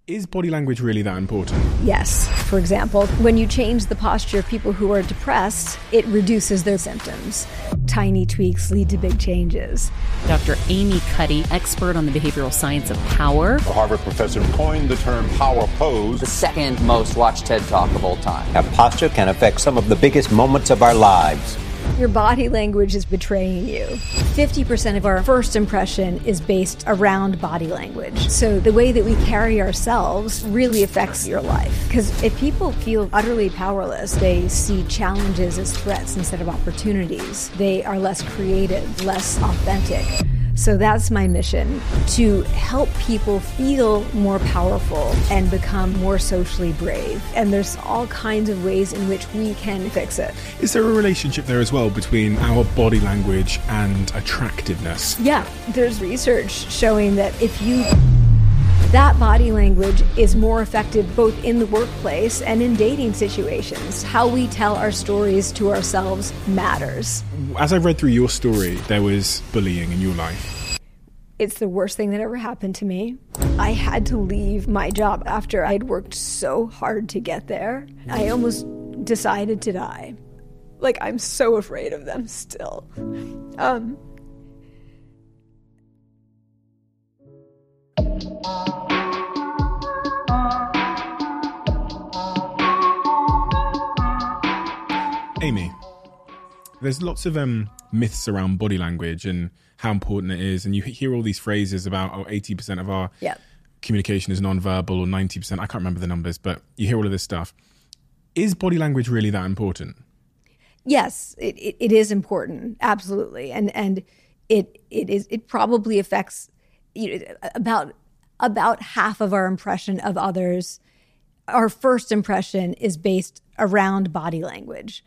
Is body language really that important? Yes. For example, when you change the posture of people who are depressed, it reduces their symptoms. Tiny tweaks lead to big changes. Dr. Amy Cuddy, expert on the behavioral science of power. A Harvard professor coined the term power pose. The second most watched TED Talk of all time. Our posture can affect some of the biggest moments of our lives. Your body language is betraying you. 50% of our first impression is based around body language. So the way that we carry ourselves really affects your life. Because if people feel utterly powerless, they see challenges as threats instead of opportunities. They are less creative, less authentic. So that's my mission, to help people feel more powerful and become more socially brave. And there's all kinds of ways in which we can fix it. Is there a relationship there as well between our body language and attractiveness? Yeah, there's research showing that that body language is more effective both in the workplace and in dating situations. How we tell our stories to ourselves matters. As I read through your story, there was bullying in your life. It's the worst thing that ever happened to me. I had to leave my job after I'd worked so hard to get there. I almost decided to die. Like, I'm so afraid of them still. Amy, there's lots of myths around body language and how important it is, and you hear all these phrases about 80% of our communication is nonverbal, or 90%, I can't remember the numbers, but you hear all of this stuff. Is body language really that important? Yes, it is important, absolutely, and it probably affects about half of our impression of others. Our first impression is based around body language.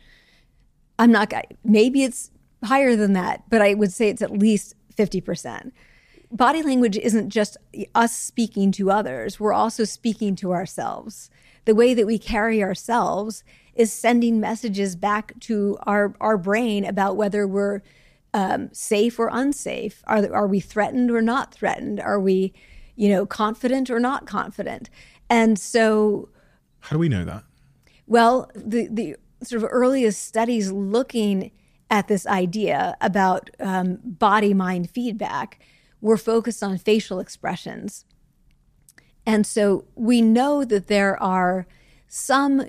Maybe it's higher than that, but I would say it's at least 50%. Body language isn't just us speaking to others. We're also speaking to ourselves. The way that we carry ourselves is sending messages back to our brain about whether we're safe or unsafe. Are we threatened or not threatened? Are we, confident or not confident? And so, how do we know that? Well, the sort of earliest studies looking at this idea about body-mind feedback were focused on facial expressions. And so we know that there are some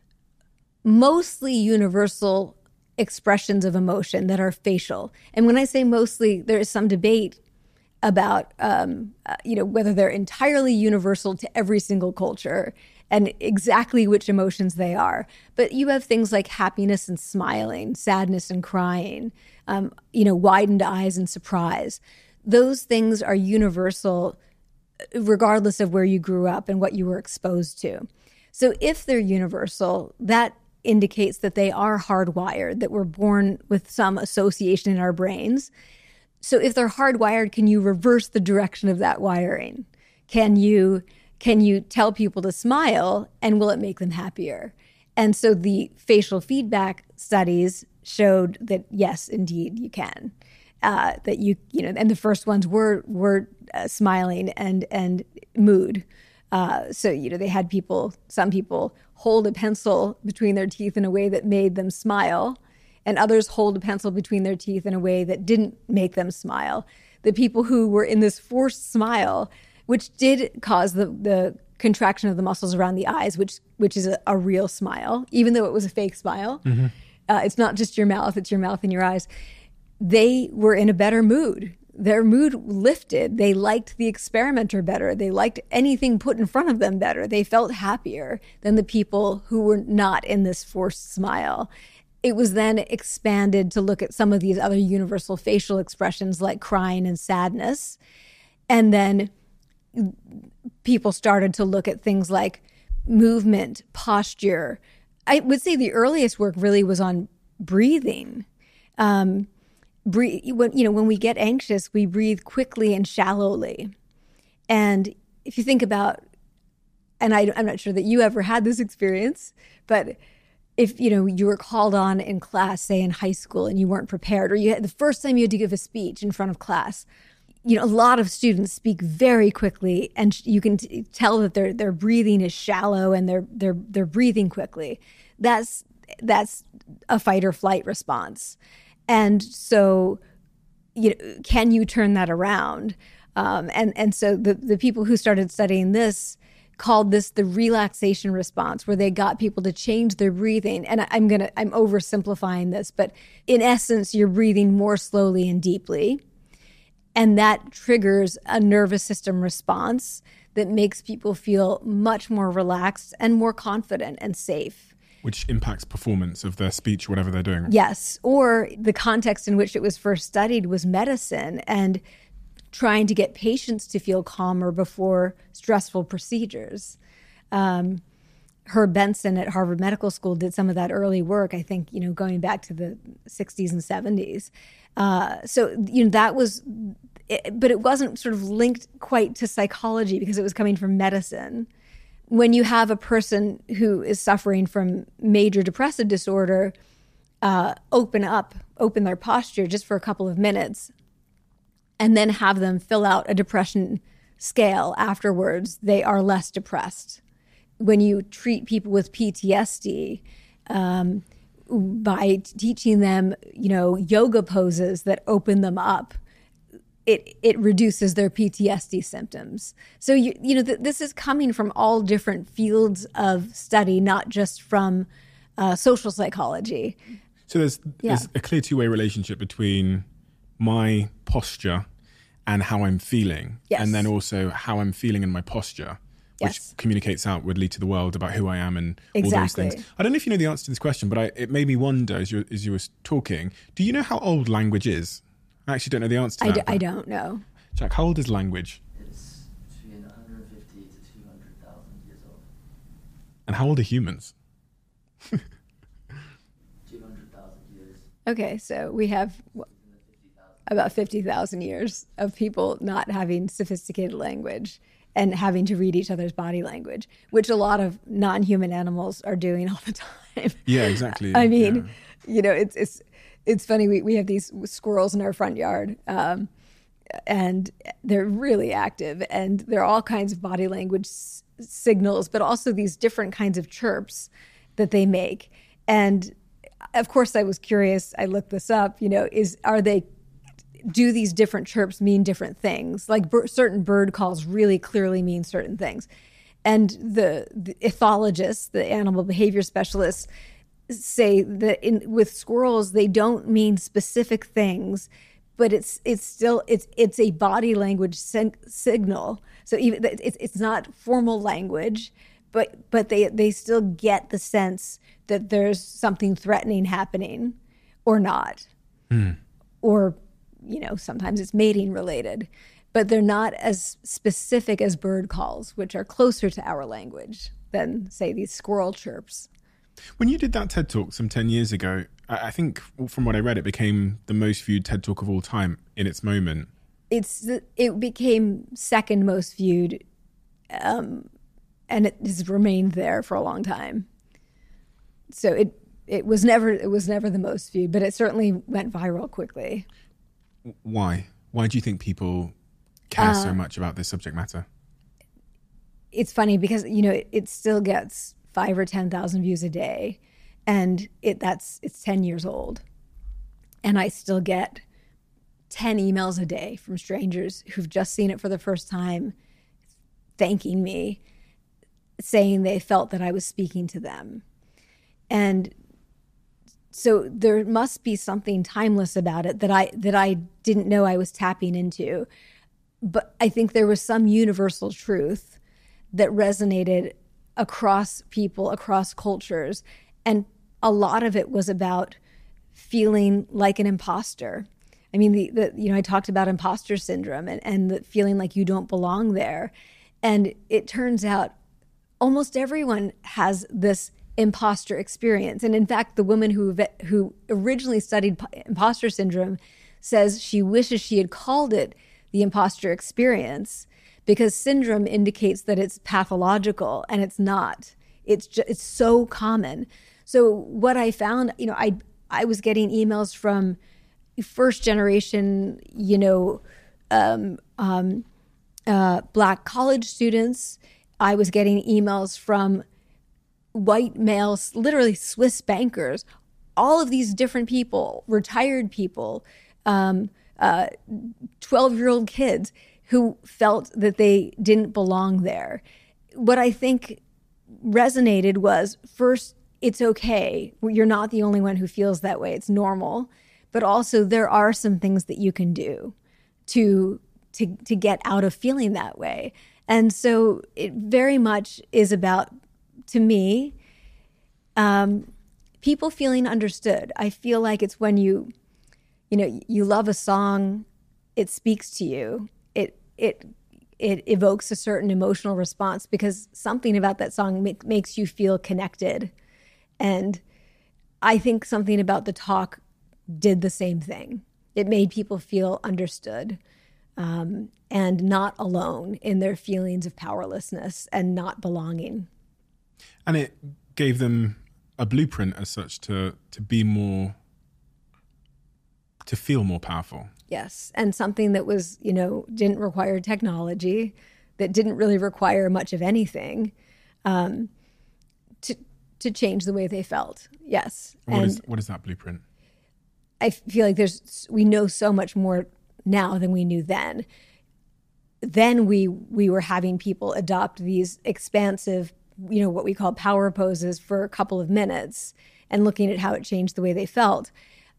mostly universal expressions of emotion that are facial. And when I say mostly, there is some debate about whether they're entirely universal to every single culture and exactly which emotions they are. But you have things like happiness and smiling, sadness and crying, widened eyes and surprise. Those things are universal regardless of where you grew up and what you were exposed to. So if they're universal, that indicates that they are hardwired, that we're born with some association in our brains. So if they're hardwired, can you reverse the direction of that wiring? Can you tell people to smile, and will it make them happier? And so the facial feedback studies showed that yes, indeed, you can. And the first ones were smiling and mood. So they had some people hold a pencil between their teeth in a way that made them smile, and others hold a pencil between their teeth in a way that didn't make them smile. The people who were in this forced smile, which did cause the contraction of the muscles around the eyes, which is a real smile, even though it was a fake smile. Mm-hmm. It's not just your mouth, it's your mouth and your eyes. They were in a better mood. Their mood lifted. They liked the experimenter better. They liked anything put in front of them better. They felt happier than the people who were not in this forced smile. It was then expanded to look at some of these other universal facial expressions like crying and sadness. And then people started to look at things like movement, posture. I would say the earliest work really was on breathing. When we get anxious, we breathe quickly and shallowly. And if you think about, and I'm not sure that you ever had this experience, but if you were called on in class, say in high school, and you weren't prepared, or the first time you had to give a speech in front of class, a lot of students speak very quickly, and you can tell that their breathing is shallow and they're breathing quickly. That's a fight or flight response. And so, can you turn that around? And so the people who started studying this called this the relaxation response, where they got people to change their breathing. And I'm oversimplifying this, but in essence, you're breathing more slowly and deeply. And that triggers a nervous system response that makes people feel much more relaxed and more confident and safe. Which impacts performance of their speech or whatever they're doing. Yes. Or the context in which it was first studied was medicine and trying to get patients to feel calmer before stressful procedures. Herb Benson at Harvard Medical School did some of that early work, I think, going back to the 60s and 70s. That was, but it wasn't sort of linked quite to psychology because it was coming from medicine. When you have a person who is suffering from major depressive disorder, open their posture just for a couple of minutes and then have them fill out a depression scale afterwards, they are less depressed. When you treat people with PTSD, by teaching them, yoga poses that open them up, it reduces their PTSD symptoms. So this is coming from all different fields of study, not just from social psychology. So there's a clear two-way relationship between my posture and how I'm feeling, yes. and then also how I'm feeling in my posture, which yes. communicates outwardly to the world about who I am and exactly. all those things. I don't know if you know the answer to this question, but it made me wonder as you were talking, do you know how old language is? I actually don't know the answer to that. I don't know. Jack, how old is language? It's between 150 to 200,000 years old. And how old are humans? 200,000 years. Okay, so we have about 50,000 years of people not having sophisticated language and having to read each other's body language, which a lot of non-human animals are doing all the time. Yeah, exactly. I mean, it's funny. We have these squirrels in our front yard, and they're really active, and there are all kinds of body language signals, but also these different kinds of chirps that they make. And of course, I was curious. I looked this up. Do these different chirps mean different things? Like certain bird calls really clearly mean certain things. And the ethologists, the animal behavior specialists, say that with squirrels, they don't mean specific things, but it's still a body language signal. So even it's not formal language, but they still get the sense that there's something threatening happening or not. Or sometimes it's mating related, but they're not as specific as bird calls, which are closer to our language than, say, these squirrel chirps. When you did that TED Talk some 10 years ago, I think from what I read, it became the most viewed TED Talk of all time in its moment. It became second most viewed, and it has remained there for a long time. So it was never the most viewed, but it certainly went viral quickly. Why? Why do you think people care so much about this subject matter? It's funny because it still gets 5,000 or 10,000 views a day, and it's 10 years old, and I still get 10 emails a day from strangers who've just seen it for the first time, thanking me, saying they felt that I was speaking to them, and so there must be something timeless about it that I didn't know I was tapping into. But I think there was some universal truth that resonated across people, across cultures. And a lot of it was about feeling like an imposter. I mean, I talked about imposter syndrome and the feeling like you don't belong there. And it turns out almost everyone has this imposter experience. And in fact, the woman who originally studied imposter syndrome says she wishes she had called it the imposter experience, because syndrome indicates that it's pathological, and it's not. It's so common. So what I found, I was getting emails from first generation, Black college students. I was getting emails from white males, literally Swiss bankers, all of these different people, retired people, 12-year-old kids who felt that they didn't belong there. What I think resonated was, first, it's okay. You're not the only one who feels that way. It's normal. But also there are some things that you can do to get out of feeling that way. And so it very much is about, to me, people feeling understood. I feel like it's when you love a song, it speaks to you. It evokes a certain emotional response because something about that song makes you feel connected. And I think something about the talk did the same thing. It made people feel understood and not alone in their feelings of powerlessness and not belonging. And it gave them a blueprint as such to be more, to feel more powerful. Yes. And something that was, didn't require technology, that didn't really require much of anything, to change the way they felt. Yes. What is that blueprint? I feel like we know so much more now than we knew then. Then we were having people adopt these expansive, what we call power poses for a couple of minutes and looking at how it changed the way they felt.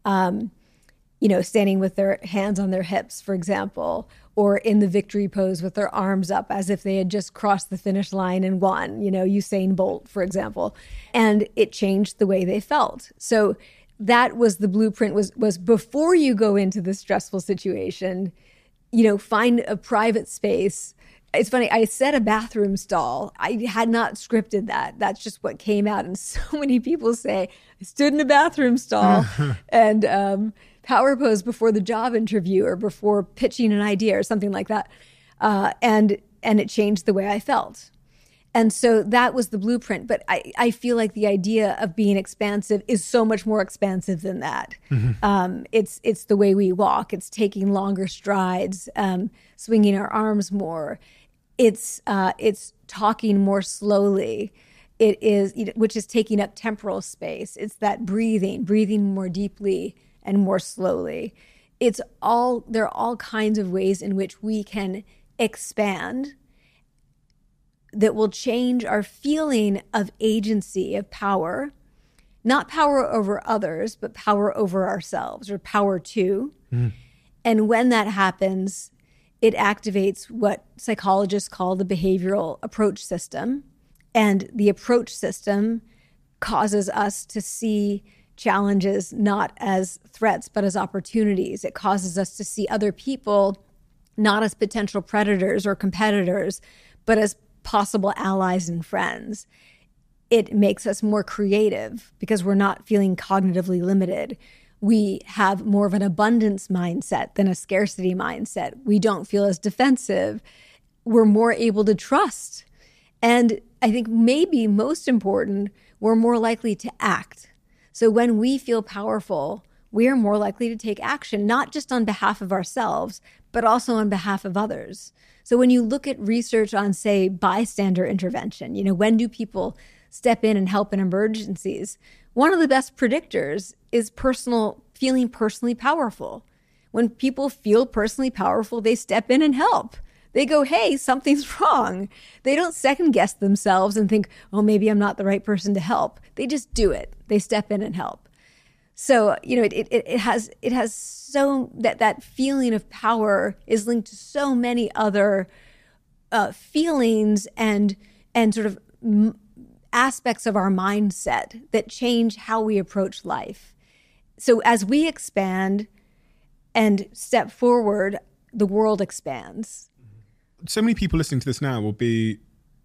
Standing with their hands on their hips, for example, or in the victory pose with their arms up as if they had just crossed the finish line and won, Usain Bolt, for example. And it changed the way they felt. So that was the blueprint, was before you go into the stressful situation, find a private space. It's funny, I said a bathroom stall. I had not scripted that. That's just what came out. And so many people say, I stood in a bathroom stall and power pose before the job interview or before pitching an idea or something like that. And it changed the way I felt. And so that was the blueprint. But I feel like the idea of being expansive is so much more expansive than that. Mm-hmm. It's the way we walk. It's taking longer strides, swinging our arms more. It's talking more slowly. It is, which is taking up temporal space. It's that breathing more deeply and more slowly. There are all kinds of ways in which we can expand that will change our feeling of agency, of power, not power over others, but power over ourselves, or power to. Mm. And when that happens, it activates what psychologists call the behavioral approach system. And the approach system causes us to see challenges not as threats, but as opportunities. It causes us to see other people not as potential predators or competitors, but as possible allies and friends. It makes us more creative because we're not feeling cognitively limited. We have more of an abundance mindset than a scarcity mindset. We don't feel as defensive. We're more able to trust. And I think maybe most important, we're more likely to act. So when we feel powerful, we are more likely to take action, not just on behalf of ourselves, but also on behalf of others. So when you look at research on, say, bystander intervention, when do people step in and help in emergencies? One of the best predictors is feeling personally powerful. When people feel personally powerful, they step in and help. They go, hey, something's wrong. They don't second guess themselves and think, oh, maybe I'm not the right person to help. They just do it. They step in and help. So, it has so that feeling of power is linked to so many other feelings and sort of aspects of our mindset that change how we approach life. So as we expand and step forward, the world expands. So many people listening to this now will be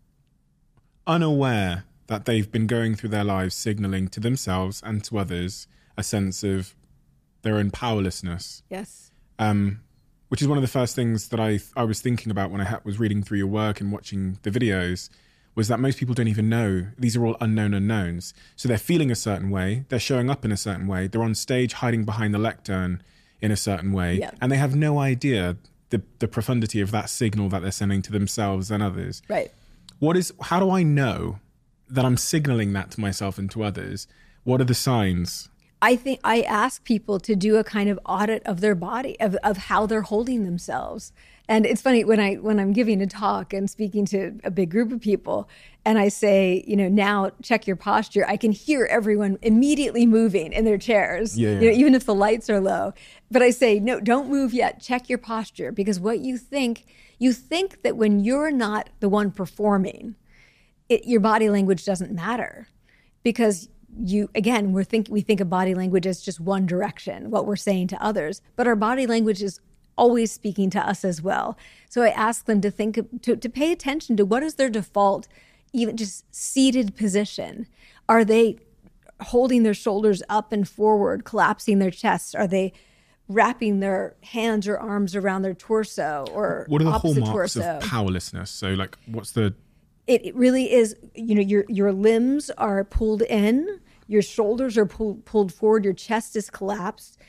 unaware that they've been going through their lives signaling to themselves and to others a sense of their own powerlessness. Yes. Which is one of the first things that I was thinking about when I was reading through your work and watching the videos, was that most people don't even know. These are all unknown unknowns. So they're feeling a certain way, they're showing up in a certain way, they're on stage hiding behind the lectern in a certain way, and they have no idea the profundity of that signal that they're sending to themselves and others. Right. How do I know that I'm signaling that to myself and to others? What are the signs? I think I ask people to do a kind of audit of their body, of how they're holding themselves. And it's funny when I'm giving a talk and speaking to a big group of people, and I say, now check your posture, I can hear everyone immediately moving in their chairs, even if the lights are low. But I say, no, don't move yet. Check your posture, because what you think that when you're not the one performing, your body language doesn't matter, because we think of body language as just one direction, what we're saying to others, but our body language is always speaking to us as well. So I ask them to to pay attention to what is their default, even just seated position. Are they holding their shoulders up and forward, collapsing their chests? Are they wrapping their hands or arms around their torso or what are the opposite hallmarks torso? of powerlessness? So like, what's the... It really is, your limbs are pulled in, your shoulders are pulled forward, your chest is collapsed,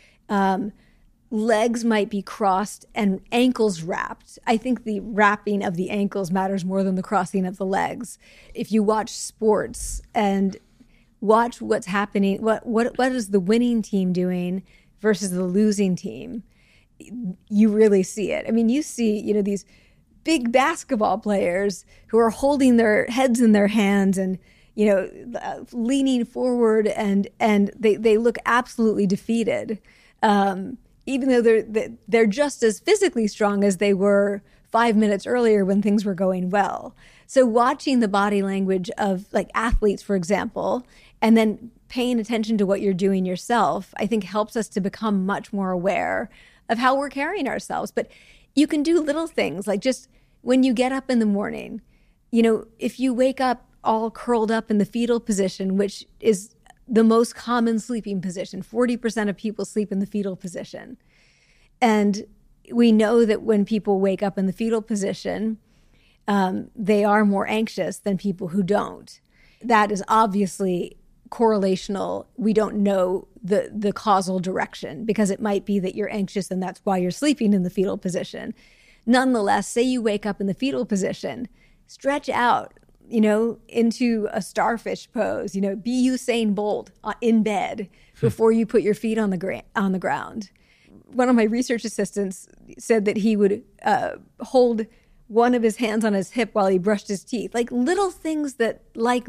legs might be crossed, and ankles wrapped. I think the wrapping of the ankles matters more than the crossing of the legs. If you watch sports and watch what's happening, what is the winning team doing versus the losing team, you really see it. I mean, you see, these big basketball players who are holding their heads in their hands and leaning forward, and they look absolutely defeated, even though they're just as physically strong as they were 5 minutes earlier when things were going well. So watching the body language of like athletes, for example, and then paying attention to what you're doing yourself, I think helps us to become much more aware of how we're carrying ourselves. But you can do little things like just when you get up in the morning, if you wake up all curled up in the fetal position, which is the most common sleeping position. 40% of people sleep in the fetal position. And we know that when people wake up in the fetal position, they are more anxious than people who don't. That is obviously correlational. We don't know the causal direction, because it might be that you're anxious and that's why you're sleeping in the fetal position. Nonetheless, say you wake up in the fetal position, stretch out, into a starfish pose, be Usain Bolt in bed before you put your feet on the ground. One of my research assistants said that he would hold one of his hands on his hip while he brushed his teeth. Like little things that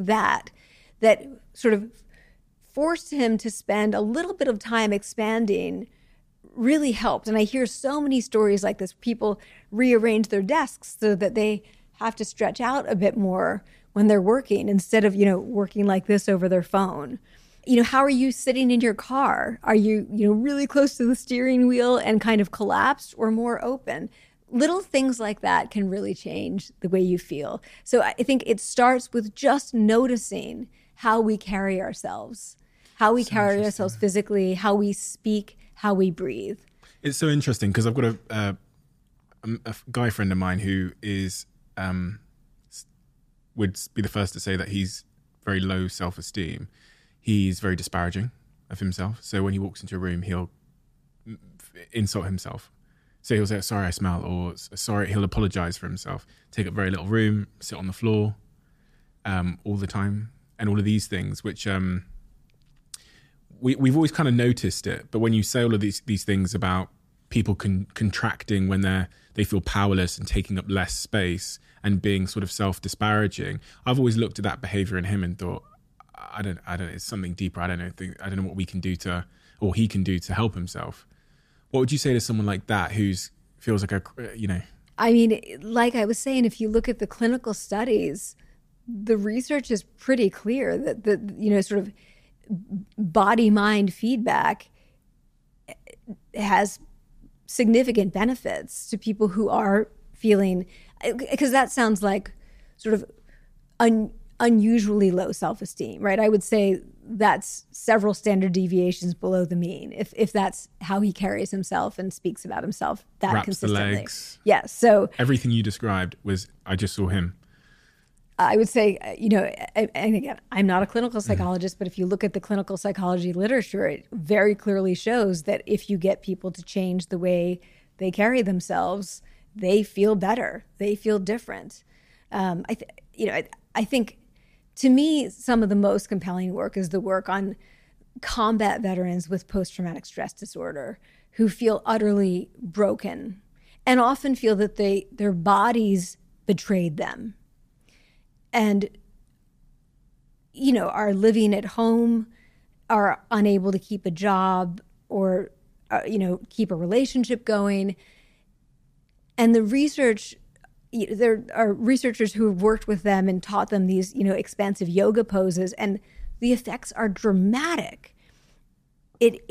sort of forced him to spend a little bit of time expanding really helped. And I hear so many stories like this. People rearrange their desks so that they have to stretch out a bit more when they're working instead of, working like this over their phone. How are you sitting in your car? Are you, really close to the steering wheel and kind of collapsed, or more open? Little things like that can really change the way you feel. So I think it starts with just noticing how we carry ourselves, physically, how we speak, how we breathe. It's so interesting because I've got a guy friend of mine who is would be the first to say that he's very low self-esteem. He's very disparaging of himself. So when he walks into a room, he'll insult himself. So he'll say, sorry, I smell, or sorry, he'll apologize for himself, take up very little room, sit on the floor all the time, and all of these things, which we've always kind of noticed it. But when you say all of these things about people contracting when they feel powerless and taking up less space and being sort of self-disparaging, I've always looked at that behavior in him and thought, I don't know, it's something deeper. I don't know what we can do or he can do to help himself. What would you say to someone like that who feels like I mean, like I was saying, if you look at the clinical studies, the research is pretty clear that the sort of body-mind feedback has significant benefits to people who are feeling, because that sounds like sort of unusually low self-esteem, right? I would say that's several standard deviations below the mean. If that's how he carries himself and speaks about himself that wraps consistently. The legs. Yes. So everything you described I just saw him. I would say, and again, I'm not a clinical psychologist, but if you look at the clinical psychology literature, it very clearly shows that if you get people to change the way they carry themselves, they feel better, they feel different. I think to me, some of the most compelling work is the work on combat veterans with post-traumatic stress disorder who feel utterly broken and often feel that their bodies betrayed them and, are living at home, are unable to keep a job or, keep a relationship going. And the research, there are researchers who have worked with them and taught them these, expansive yoga poses, and the effects are dramatic. It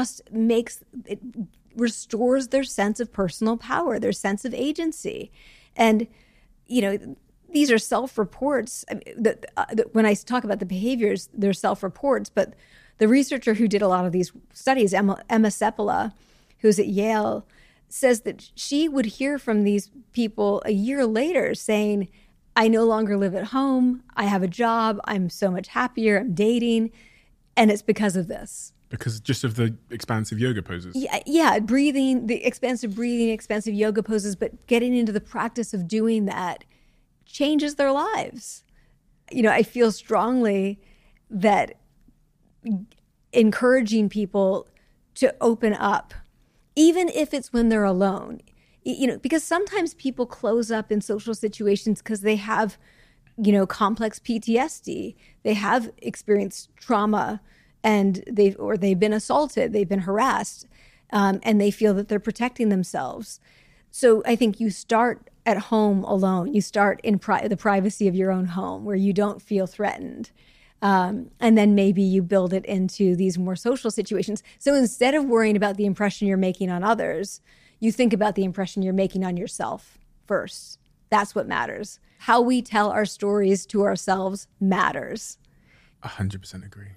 restores their sense of personal power, their sense of agency. And, these are self-reports. When I talk about the behaviors, they're self-reports, but the researcher who did a lot of these studies, Emma Seppala, who's at Yale, says that she would hear from these people a year later saying, I no longer live at home, I have a job, I'm so much happier, I'm dating, and it's because of this. Because just of the expansive yoga poses? Yeah, breathing, expansive yoga poses, but getting into the practice of doing that changes their lives. I feel strongly that encouraging people to open up, even if it's when they're alone, because sometimes people close up in social situations because they have, complex PTSD. They have experienced trauma and they've been assaulted, they've been harassed, and they feel that they're protecting themselves. So I think you start at home alone. You start in the privacy of your own home where you don't feel threatened. And then maybe you build it into these more social situations. So instead of worrying about the impression you're making on others, you think about the impression you're making on yourself first. That's what matters. How we tell our stories to ourselves matters. 100% agree.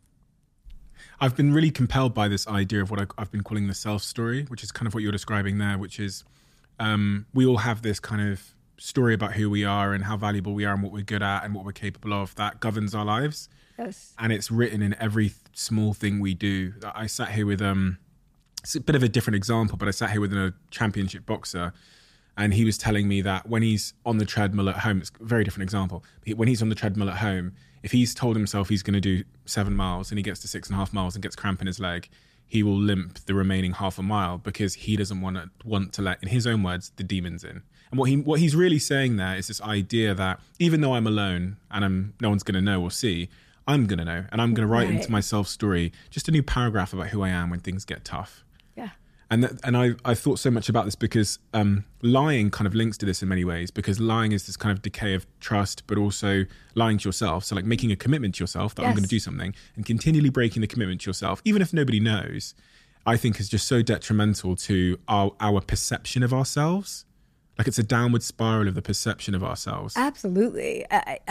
I've been really compelled by this idea of what I've been calling the self story, which is kind of what you're describing there, which is we all have this kind of story about who we are and how valuable we are and what we're good at and what we're capable of that governs our lives. Yes. And it's written in every small thing we do. I sat here with, it's a bit of a different example, but I sat here with a championship boxer and he was telling me that when he's on the treadmill at home, it's a very different example. When he's on the treadmill at home, if he's told himself he's going to do 7 miles and he gets to 6.5 miles and gets cramp in his leg, he will limp the remaining half a mile because he doesn't want to let, in his own words, the demons in. And what he's really saying there is this idea that even though I'm alone and no one's going to know or see, I'm going to know, and I'm going to write into my self-story just a new paragraph about who I am when things get tough. Yeah. And I thought so much about this because lying kind of links to this in many ways, because lying is this kind of decay of trust, but also lying to yourself. So like making a commitment to yourself that I'm going to do something and continually breaking the commitment to yourself, even if nobody knows, I think is just so detrimental to our perception of ourselves. Like it's a downward spiral of the perception of ourselves. Absolutely.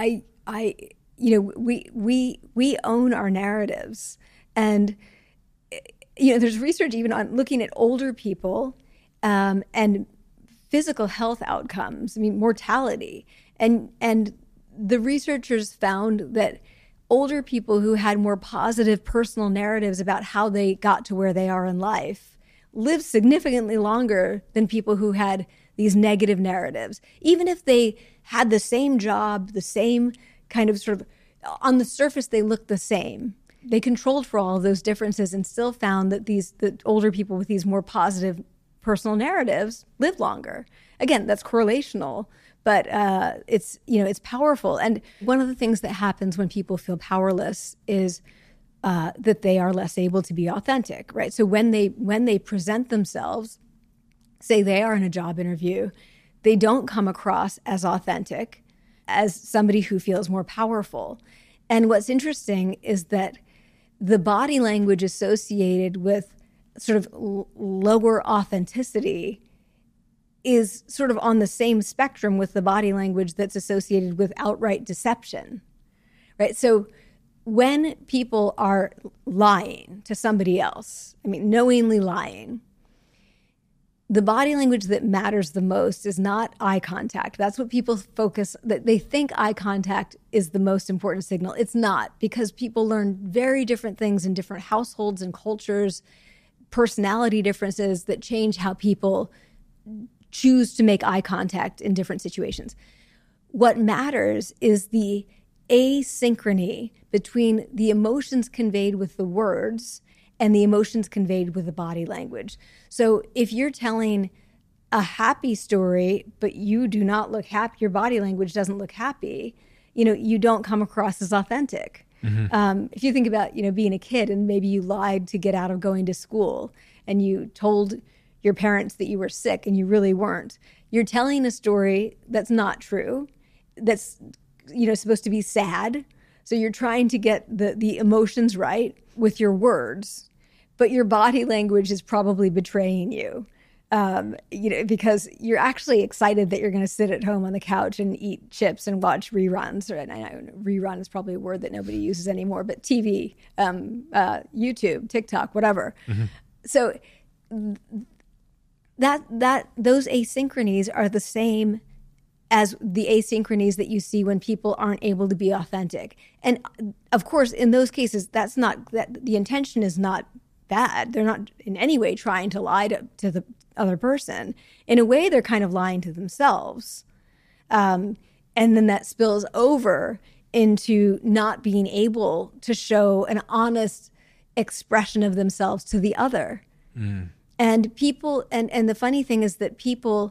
We own our narratives, and there's research even on looking at older people and physical health outcomes. I mean, mortality, and the researchers found that older people who had more positive personal narratives about how they got to where they are in life lived significantly longer than people who had these negative narratives, even if they had the same job, the same kind of sort of, on the surface, they looked the same. They controlled for all of those differences and still found that the older people with these more positive personal narratives lived longer. Again, that's correlational, but it's powerful. And one of the things that happens when people feel powerless is that they are less able to be authentic, right? So when they present themselves, say they are in a job interview, they don't come across as authentic as somebody who feels more powerful. And what's interesting is that the body language associated with sort of lower authenticity is sort of on the same spectrum with the body language that's associated with outright deception, right? So when people are lying to somebody else, knowingly lying, the body language that matters the most is not eye contact. That's what people focus, that they think eye contact is the most important signal. It's not, because people learn very different things in different households and cultures. personality differences that change how people choose to make eye contact in different situations. What matters is the asynchrony between the emotions conveyed with the words and the emotions conveyed with the body language. So if you're telling a happy story, but you do not look happy, your body language doesn't look happy, you don't come across as authentic. If you think about, being a kid and maybe you lied to get out of going to school and you told your parents that you were sick and you really weren't, you're telling a story that's not true, that's, supposed to be sad. So you're trying to get the emotions right with your words, but your body language is probably betraying you. Because you're actually excited that you're going to sit at home on the couch and eat chips and watch reruns. And I know rerun is probably a word that nobody uses anymore, but TV, YouTube, TikTok, whatever. So those asynchronies are the same as the asynchronies that you see when people aren't able to be authentic. And of course, in those cases, that the intention is not bad. They're not in any way trying to lie to the other person. In a way, they're kind of lying to themselves. And then that spills over into not being able to show an honest expression of themselves to the other. And people, and the funny thing is that people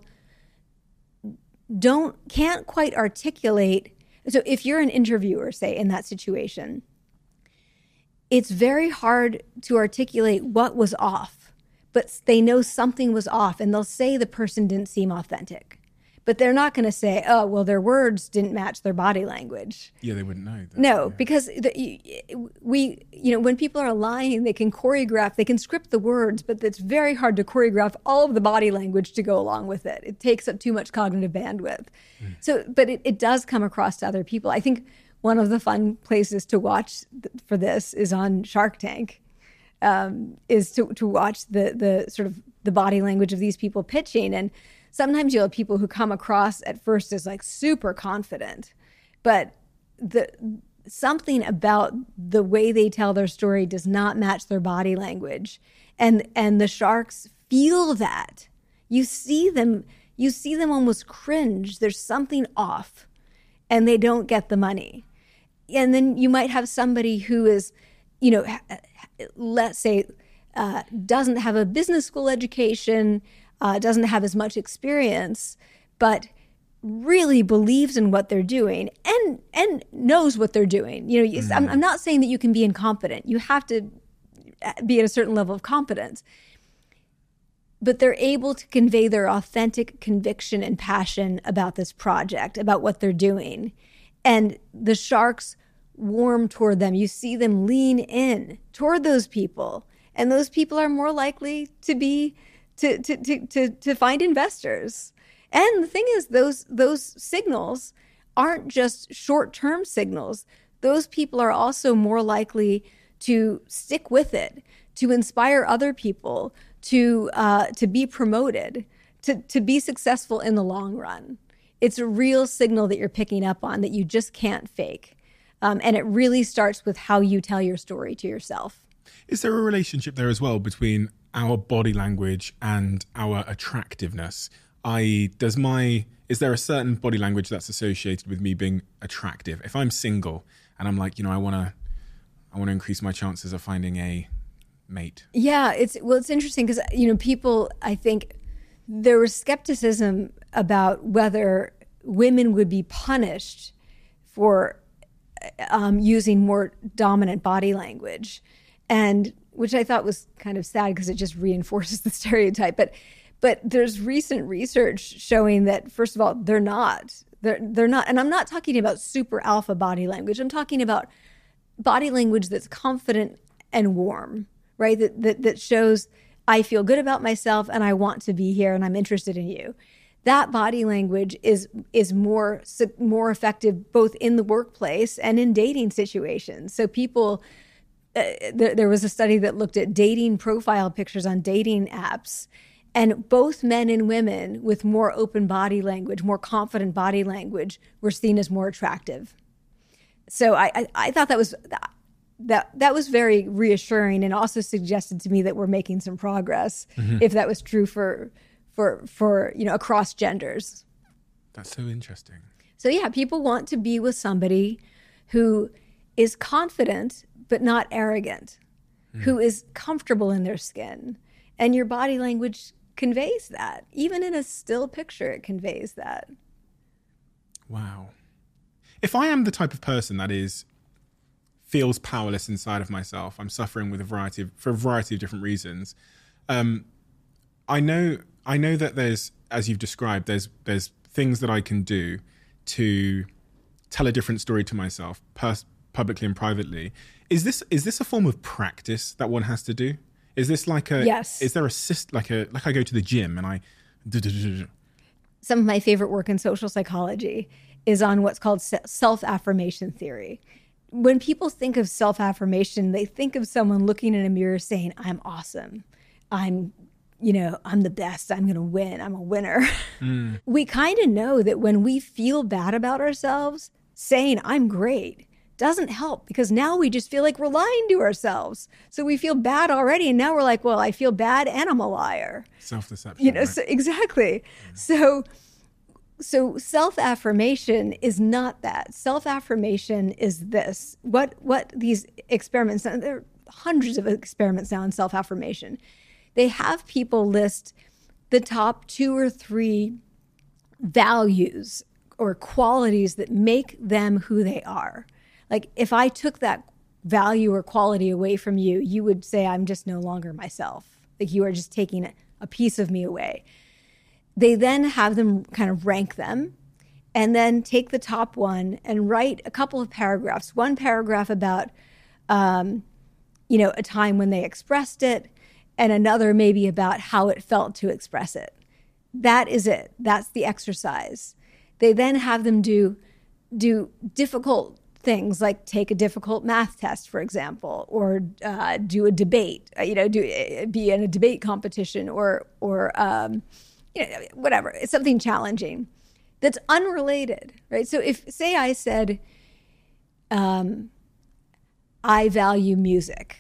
can't quite articulate. So if you're an interviewer, say, in that situation, it's very hard to articulate what was off, but they know something was off, and they'll say the person didn't seem authentic. But they're not going to say, oh, well, their words didn't match their body language. Yeah, they wouldn't know. No, because when people are lying, they can choreograph, they can script the words, but it's very hard to choreograph all of the body language to go along with it. It takes up too much cognitive bandwidth. So, but it does come across to other people. I think one of the fun places to watch for this is on Shark Tank, is to watch the sort of the body language of these people pitching. And sometimes you'll have people who come across at first as like super confident, but something about the way they tell their story does not match their body language. And the sharks feel that. You see them almost cringe. There's something off, and they don't get the money. And then you might have somebody who is, let's say, doesn't have a business school education, doesn't have as much experience, but really believes in what they're doing and knows what they're doing. I'm not saying that you can be incompetent. You have to be at a certain level of competence. But they're able to convey their authentic conviction and passion about this project, about what they're doing. And the sharks warm toward them. You see them lean in toward those people. And those people are more likely to find investors. And the thing is, those signals aren't just short-term signals. Those people are also more likely to stick with it, to inspire other people, to be promoted, to be successful in the long run. It's a real signal that you're picking up on that you just can't fake. And it really starts with how you tell your story to yourself. Is there a relationship there as well between our body language and our attractiveness? I.e., is there a certain body language that's associated with me being attractive? If I'm single and I'm like, I want to increase my chances of finding a mate. Yeah, it's interesting because people, I think there was skepticism about whether women would be punished for using more dominant body language, and which I thought was kind of sad because it just reinforces the stereotype. But there's recent research showing that, first of all, they're not. They're not. And I'm not talking about super alpha body language. I'm talking about body language that's confident and warm, right? That shows I feel good about myself and I want to be here and I'm interested in you. That body language is more effective both in the workplace and in dating situations. So people, there was a study that looked at dating profile pictures on dating apps, and both men and women with more open body language, more confident body language, were seen as more attractive. So I thought that was that was very reassuring, and also suggested to me that we're making some progress, if that was true for across genders. That's so interesting. So yeah, people want to be with somebody who is confident but not arrogant, who is comfortable in their skin. And your body language conveys that. Even in a still picture, it conveys that. Wow. If I am the type of person that feels powerless inside of myself, I'm suffering with for a variety of different reasons. I know that there's, as you've described, there's things that I can do to tell a different story to myself, publicly and privately. Is this a form of practice that one has to do? Is this like a yes? Is there like I go to the gym and I? Some of my favorite work in social psychology is on what's called self-affirmation theory. When people think of self-affirmation, they think of someone looking in a mirror saying, "I'm awesome. I'm the best. I'm going to win. I'm a winner." We kind of know that when we feel bad about ourselves, saying "I'm great" doesn't help, because now we just feel like we're lying to ourselves. So we feel bad already, and now we're like, well, I feel bad and I'm a liar. Self-deception. Right? So, exactly. So self-affirmation is not that. Self-affirmation is this. What these experiments, there are hundreds of experiments now in self-affirmation. They have people list the top 2 or 3 values or qualities that make them who they are. Like, if I took that value or quality away from you, you would say, I'm just no longer myself. Like, you are just taking a piece of me away. They then have them kind of rank them, and then take the top one and write a couple of paragraphs. One paragraph about, a time when they expressed it, and another maybe about how it felt to express it. That is it. That's the exercise. They then have them do difficult things, like take a difficult math test, for example, or do a debate, be in a debate competition, or whatever. It's something challenging that's unrelated, right? So if, say I said, I value music,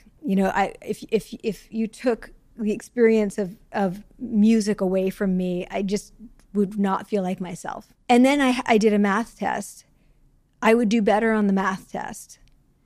if you took the experience of music away from me, I just would not feel like myself. And then I did a math test. I would do better on the math test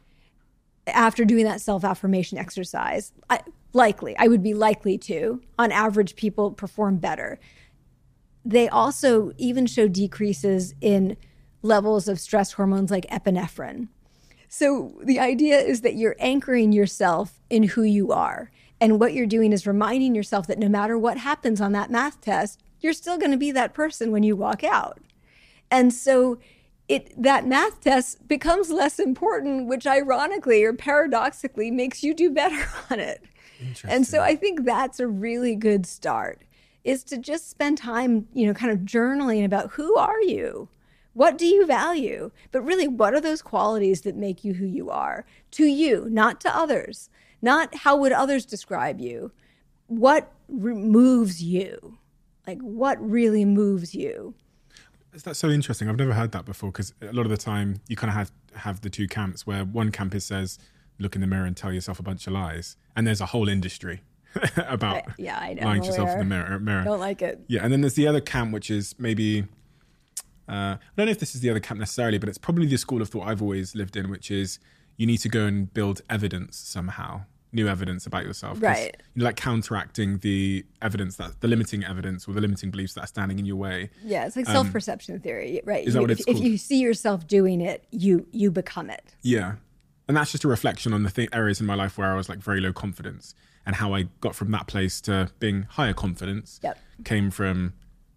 after doing that self-affirmation exercise. I would be likely to. On average, people perform better. They also even show decreases in levels of stress hormones like epinephrine. So the idea is that you're anchoring yourself in who you are. And what you're doing is reminding yourself that no matter what happens on that math test, you're still going to be that person when you walk out. And so that math test becomes less important, which ironically or paradoxically makes you do better on it. And so I think that's a really good start, is to just spend time, kind of journaling about who are you? What do you value? But really, what are those qualities that make you who you are? To you, not to others. Not how would others describe you. What moves you? Like, what really moves you? That's so interesting. I've never heard that before, because a lot of the time you kind of have the two camps, where one camp says, look in the mirror and tell yourself a bunch of lies. And there's a whole industry about I know, lying to yourself in the mirror. Don't like it. Yeah, and then there's the other camp, which is maybe, I don't know if this is the other camp necessarily, but it's probably the school of thought I've always lived in, which is you need to go and build evidence somehow. New evidence about yourself. Right. You're like counteracting the evidence, the limiting evidence or the limiting beliefs that are standing in your way. Yeah, it's like self-perception theory, right? Is that what it's called? If you see yourself doing it, you become it. Yeah. And that's just a reflection on the areas in my life where I was like very low confidence, and how I got from that place to being higher confidence. Yep. Came from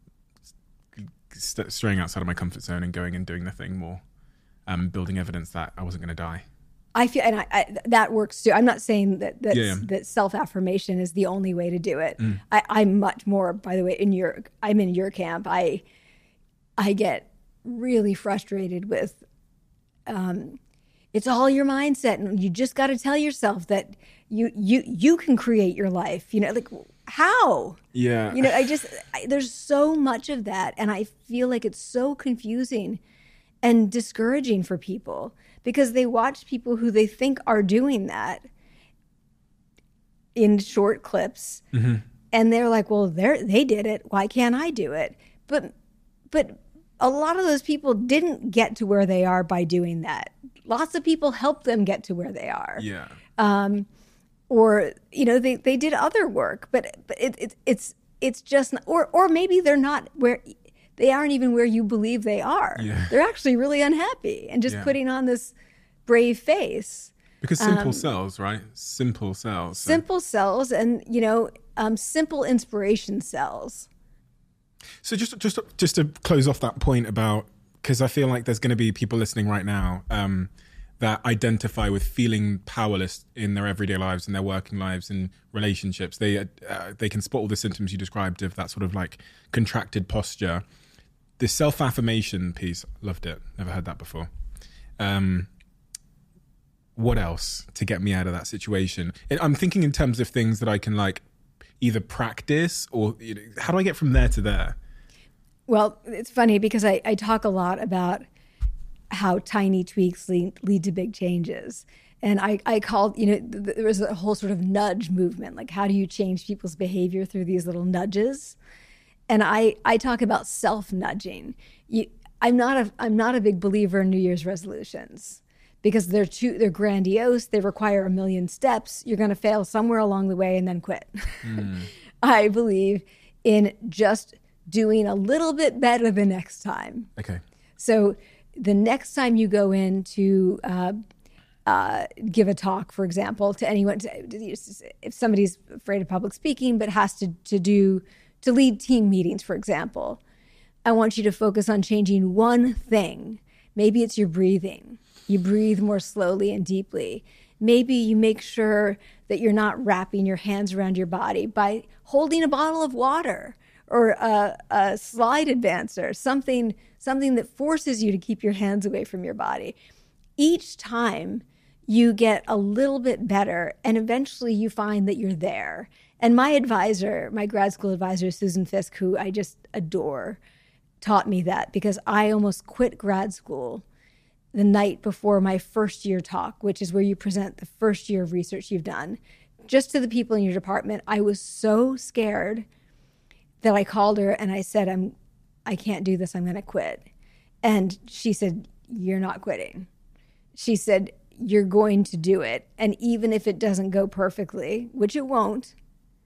straying outside of my comfort zone and going and doing the thing more, building evidence that I wasn't going to die. I feel, and I that works too. I'm not saying that self-affirmation is the only way to do it. I'm much more, by the way, I'm in your camp. I get really frustrated with, it's all your mindset, and you just got to tell yourself that you can create your life. Like, how? Yeah. There's so much of that, and I feel like it's so confusing and discouraging for people, because they watch people who they think are doing that in short clips. And they're like, well, they did it. Why can't I do it? But a lot of those people didn't get to where they are by doing that. Lots of people helped them get to where they are. Yeah. Or, you know, they did other work, but it's just, or maybe they're not where, they aren't even where you believe they are. Yeah. They're actually really unhappy and just putting on this brave face. Because simple sells, right? Simple sells. So. Simple sells, and, you know, simple inspiration sells. So just to close off that point about, because I feel like there's going to be people listening right now that identify with feeling powerless in their everyday lives, in their working lives, and relationships. They can spot all the symptoms you described of that sort of like contracted posture. This self-affirmation piece, loved it. Never heard that before. What else to get me out of that situation? I'm thinking in terms of things that I can like either practice or, you know, how do I get from there to there? Well, it's funny because I talk a lot about how tiny tweaks lead to big changes. And I called, you know, there was a whole sort of nudge movement. Like, how do you change people's behavior through these little nudges? And I talk about self-nudging. I'm not a big believer in New Year's resolutions because they're grandiose. They require a million steps. You're going to fail somewhere along the way and then quit. I believe in just doing a little bit better the next time. Okay. So the next time you go in to give a talk, for example, to anyone, if somebody's afraid of public speaking but has to lead team meetings, for example, I want you to focus on changing one thing. Maybe it's your breathing. You breathe more slowly and deeply. Maybe you make sure that you're not wrapping your hands around your body by holding a bottle of water or a slide advancer, something that forces you to keep your hands away from your body. Each time you get a little bit better, and eventually you find that you're there. And my advisor, my grad school advisor, Susan Fisk, who I just adore, taught me that, because I almost quit grad school the night before my first year talk, which is where you present the first year of research you've done, just to the people in your department. I was so scared that I called her and I said, I can't do this, I'm gonna quit. And she said, you're not quitting. She said, you're going to do it. And even if it doesn't go perfectly, which it won't,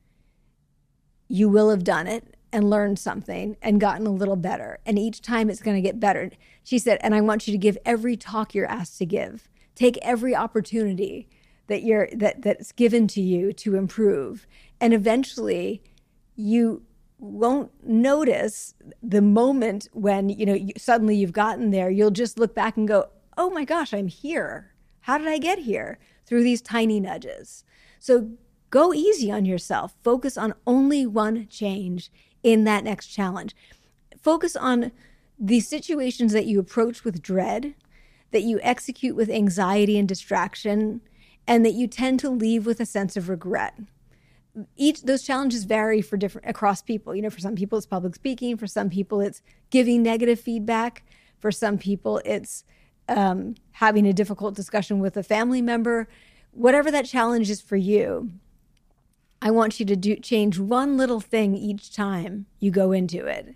you will have done it and learned something and gotten a little better. And each time it's gonna get better. She said, and I want you to give every talk you're asked to give. Take every opportunity that's given to you to improve. And eventually you won't notice the moment when, you know, suddenly you've gotten there. You'll just look back and go, oh my gosh, I'm here. How did I get here? Through these tiny nudges. So go easy on yourself. Focus on only one change in that next challenge. Focus on the situations that you approach with dread, that you execute with anxiety and distraction, and that you tend to leave with a sense of regret. Those challenges vary across people. You know, for some people it's public speaking. For some people it's giving negative feedback. For some people it's having a difficult discussion with a family member. Whatever that challenge is for you, I want you to change one little thing each time you go into it,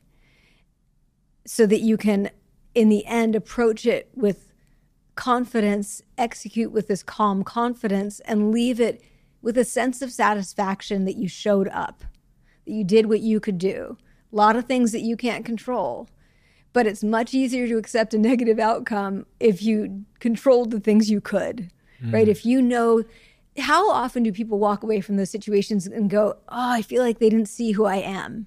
so that you can, in the end, approach it with confidence, execute with this calm confidence, and leave it with a sense of satisfaction that you showed up, that you did what you could do. A lot of things that you can't control, but it's much easier to accept a negative outcome if you controlled the things you could, right? If you know, how often do people walk away from those situations and go, oh, I feel like they didn't see who I am?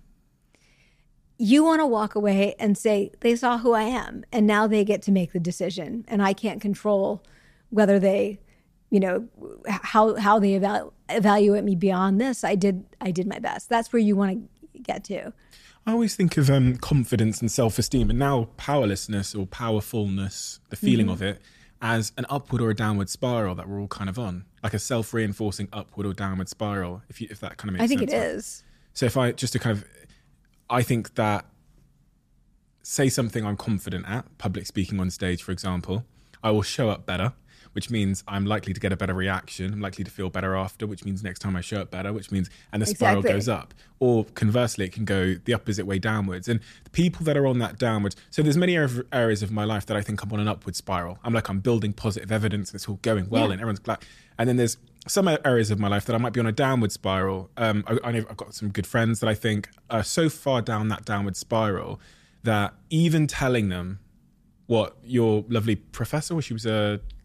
You want to walk away and say, they saw who I am, and now they get to make the decision, and I can't control whether they, you know, how they evaluate me beyond this. I did my best. That's where you want to get to. I always think of confidence and self-esteem, and now powerlessness or powerfulness, the feeling of it, as an upward or a downward spiral that we're all kind of on, like a self-reinforcing upward or downward spiral, if that kind of makes sense. I think it is. So if I just to kind of, I think that, say something I'm confident at, public speaking on stage, for example, I will show up better, which means I'm likely to get a better reaction. I'm likely to feel better after, which means next time I show up better, which means, and the spiral goes up. Or conversely, it can go the opposite way downwards. And the people that are on that downwards, so there's many areas of my life that I think I'm on an upward spiral. I'm building positive evidence and it's all going well and everyone's glad. And then there's some areas of my life that I might be on a downward spiral. I know I've got some good friends that I think are so far down that downward spiral that even telling them what your lovely professor, she was she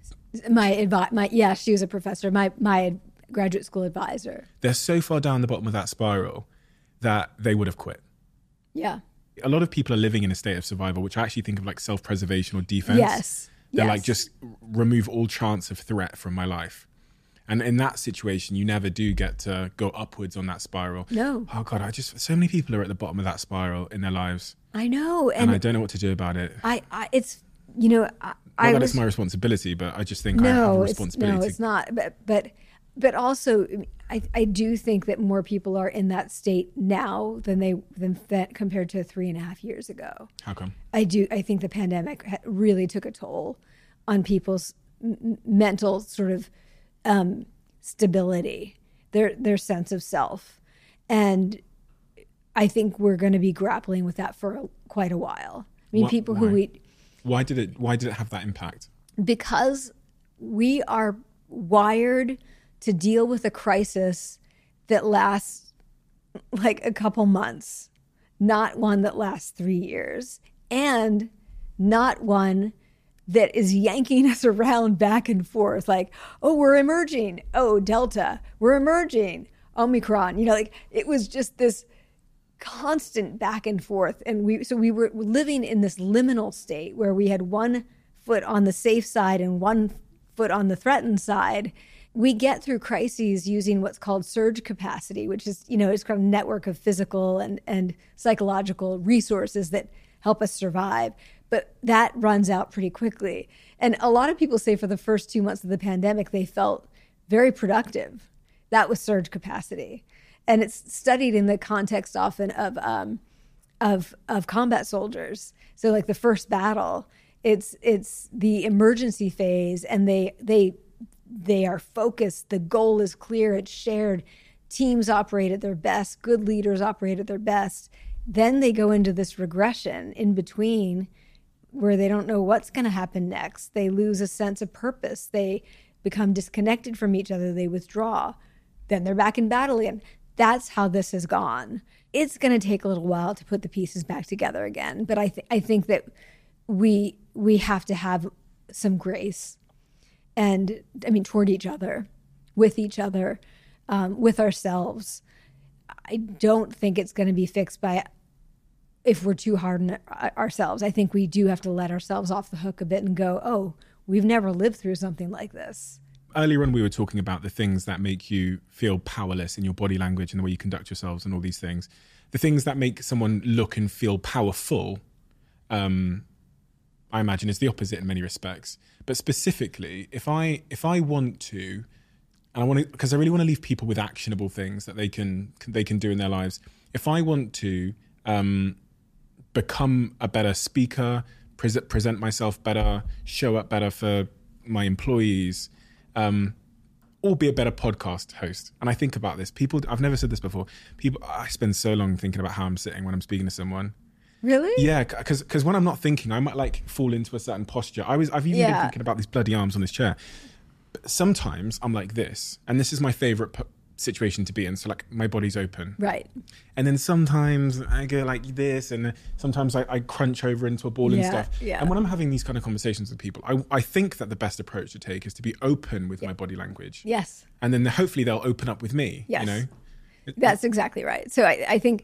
was a professor, my graduate school advisor. They're so far down the bottom of that spiral that they would have quit. Yeah. A lot of people are living in a state of survival, which I actually think of like self-preservation or defense. Yes. They're like, just remove all chance of threat from my life. And in that situation, you never do get to go upwards on that spiral. No. Oh God, so many people are at the bottom of that spiral in their lives. I know. And I don't know what to do about it. It's my responsibility, but I just think I have a responsibility. No, it's not. But also, I do think that more people are in that state now than compared to 3.5 years ago. How come? I think the pandemic really took a toll on people's mental sort of stability, their sense of self, and I think we're going to be grappling with that for quite a while. I mean, Why did it have that impact? Because we are wired to deal with a crisis that lasts like a couple months, not one that lasts 3 years, and not one that is yanking us around back and forth. Like, oh, we're emerging. Oh, Delta, we're emerging. Omicron, it was just this constant back and forth. And we were living in this liminal state where we had one foot on the safe side and one foot on the threatened side. We get through crises using what's called surge capacity, which is, it's kind of a network of physical and psychological resources that help us survive. But that runs out pretty quickly. And a lot of people say for the first 2 months of the pandemic, they felt very productive. That was surge capacity. And it's studied in the context often of combat soldiers. So like the first battle, it's the emergency phase, and they are focused. The goal is clear. It's shared. Teams operate at their best. Good leaders operate at their best. Then they go into this regression in between where they don't know what's going to happen next. They lose a sense of purpose. They become disconnected from each other. They withdraw. Then they're back in battle again. That's how this has gone. It's going to take a little while to put the pieces back together again. But I think that we have to have some grace, and toward each other, with ourselves. I don't think it's going to be fixed if we're too hard on ourselves. I think we do have to let ourselves off the hook a bit and go, oh, we've never lived through something like this. Earlier on, we were talking about the things that make you feel powerless in your body language and the way you conduct yourselves and all these things. The things that make someone look and feel powerful, I imagine, is the opposite in many respects. But specifically, if I want to, and I want to, because I really want to leave people with actionable things that they can do in their lives. If I want to become a better speaker, present myself better, show up better for my employees, or be a better podcast host. And I think about this. I've never said this before. I spend so long thinking about how I'm sitting when I'm speaking to someone. Really? Yeah, because when I'm not thinking, I might fall into a certain posture. I've even been thinking about these bloody arms on this chair. But sometimes I'm like this, and this is my favorite situation to be in. So my body's open. Right. And then sometimes I go like this, and sometimes I crunch over into a ball and stuff. Yeah. And when I'm having these kind of conversations with people, I think that the best approach to take is to be open with my body language. Yes. And then hopefully they'll open up with me. Yes. That's exactly right. So I think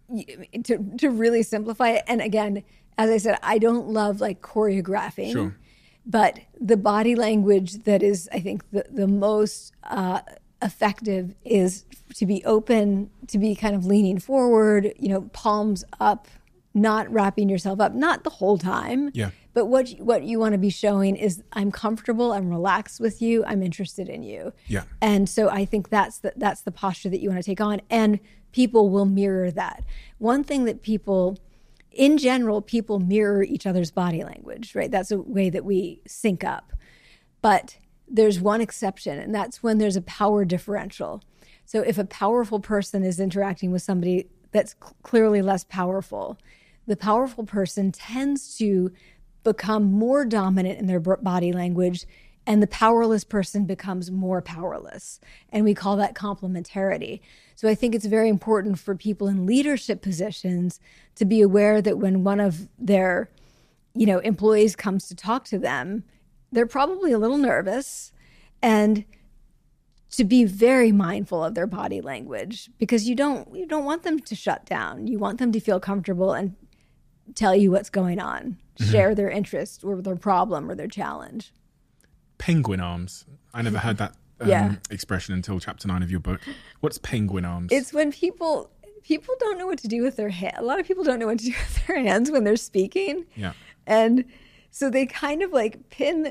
to really simplify it, and again, as I said, I don't love choreographing. Sure. But the body language that is, I think, the most effective is to be open, to be kind of leaning forward, palms up, not wrapping yourself up, not the whole time. Yeah. But what you want to be showing is, I'm comfortable, I'm relaxed with you, I'm interested in you. Yeah. And so I think that's the posture that you want to take on, and people will mirror that. One thing that people in general, people mirror each other's body language, right? That's a way that we sync up. But there's one exception, and that's when there's a power differential. So if a powerful person is interacting with somebody that's clearly less powerful, the powerful person tends to become more dominant in their body language, and the powerless person becomes more powerless. And we call that complementarity. So I think it's very important for people in leadership positions to be aware that when one of their, employees comes to talk to them, they're probably a little nervous, and to be very mindful of their body language, because you don't want them to shut down. You want them to feel comfortable and tell you what's going on, share their interest or their problem or their challenge. Penguin arms. I never heard that expression until chapter 9 of your book. What's penguin arms? It's when people don't know what to do with their hand. A lot of people don't know what to do with their hands when they're speaking. Yeah. And so they kind of like pin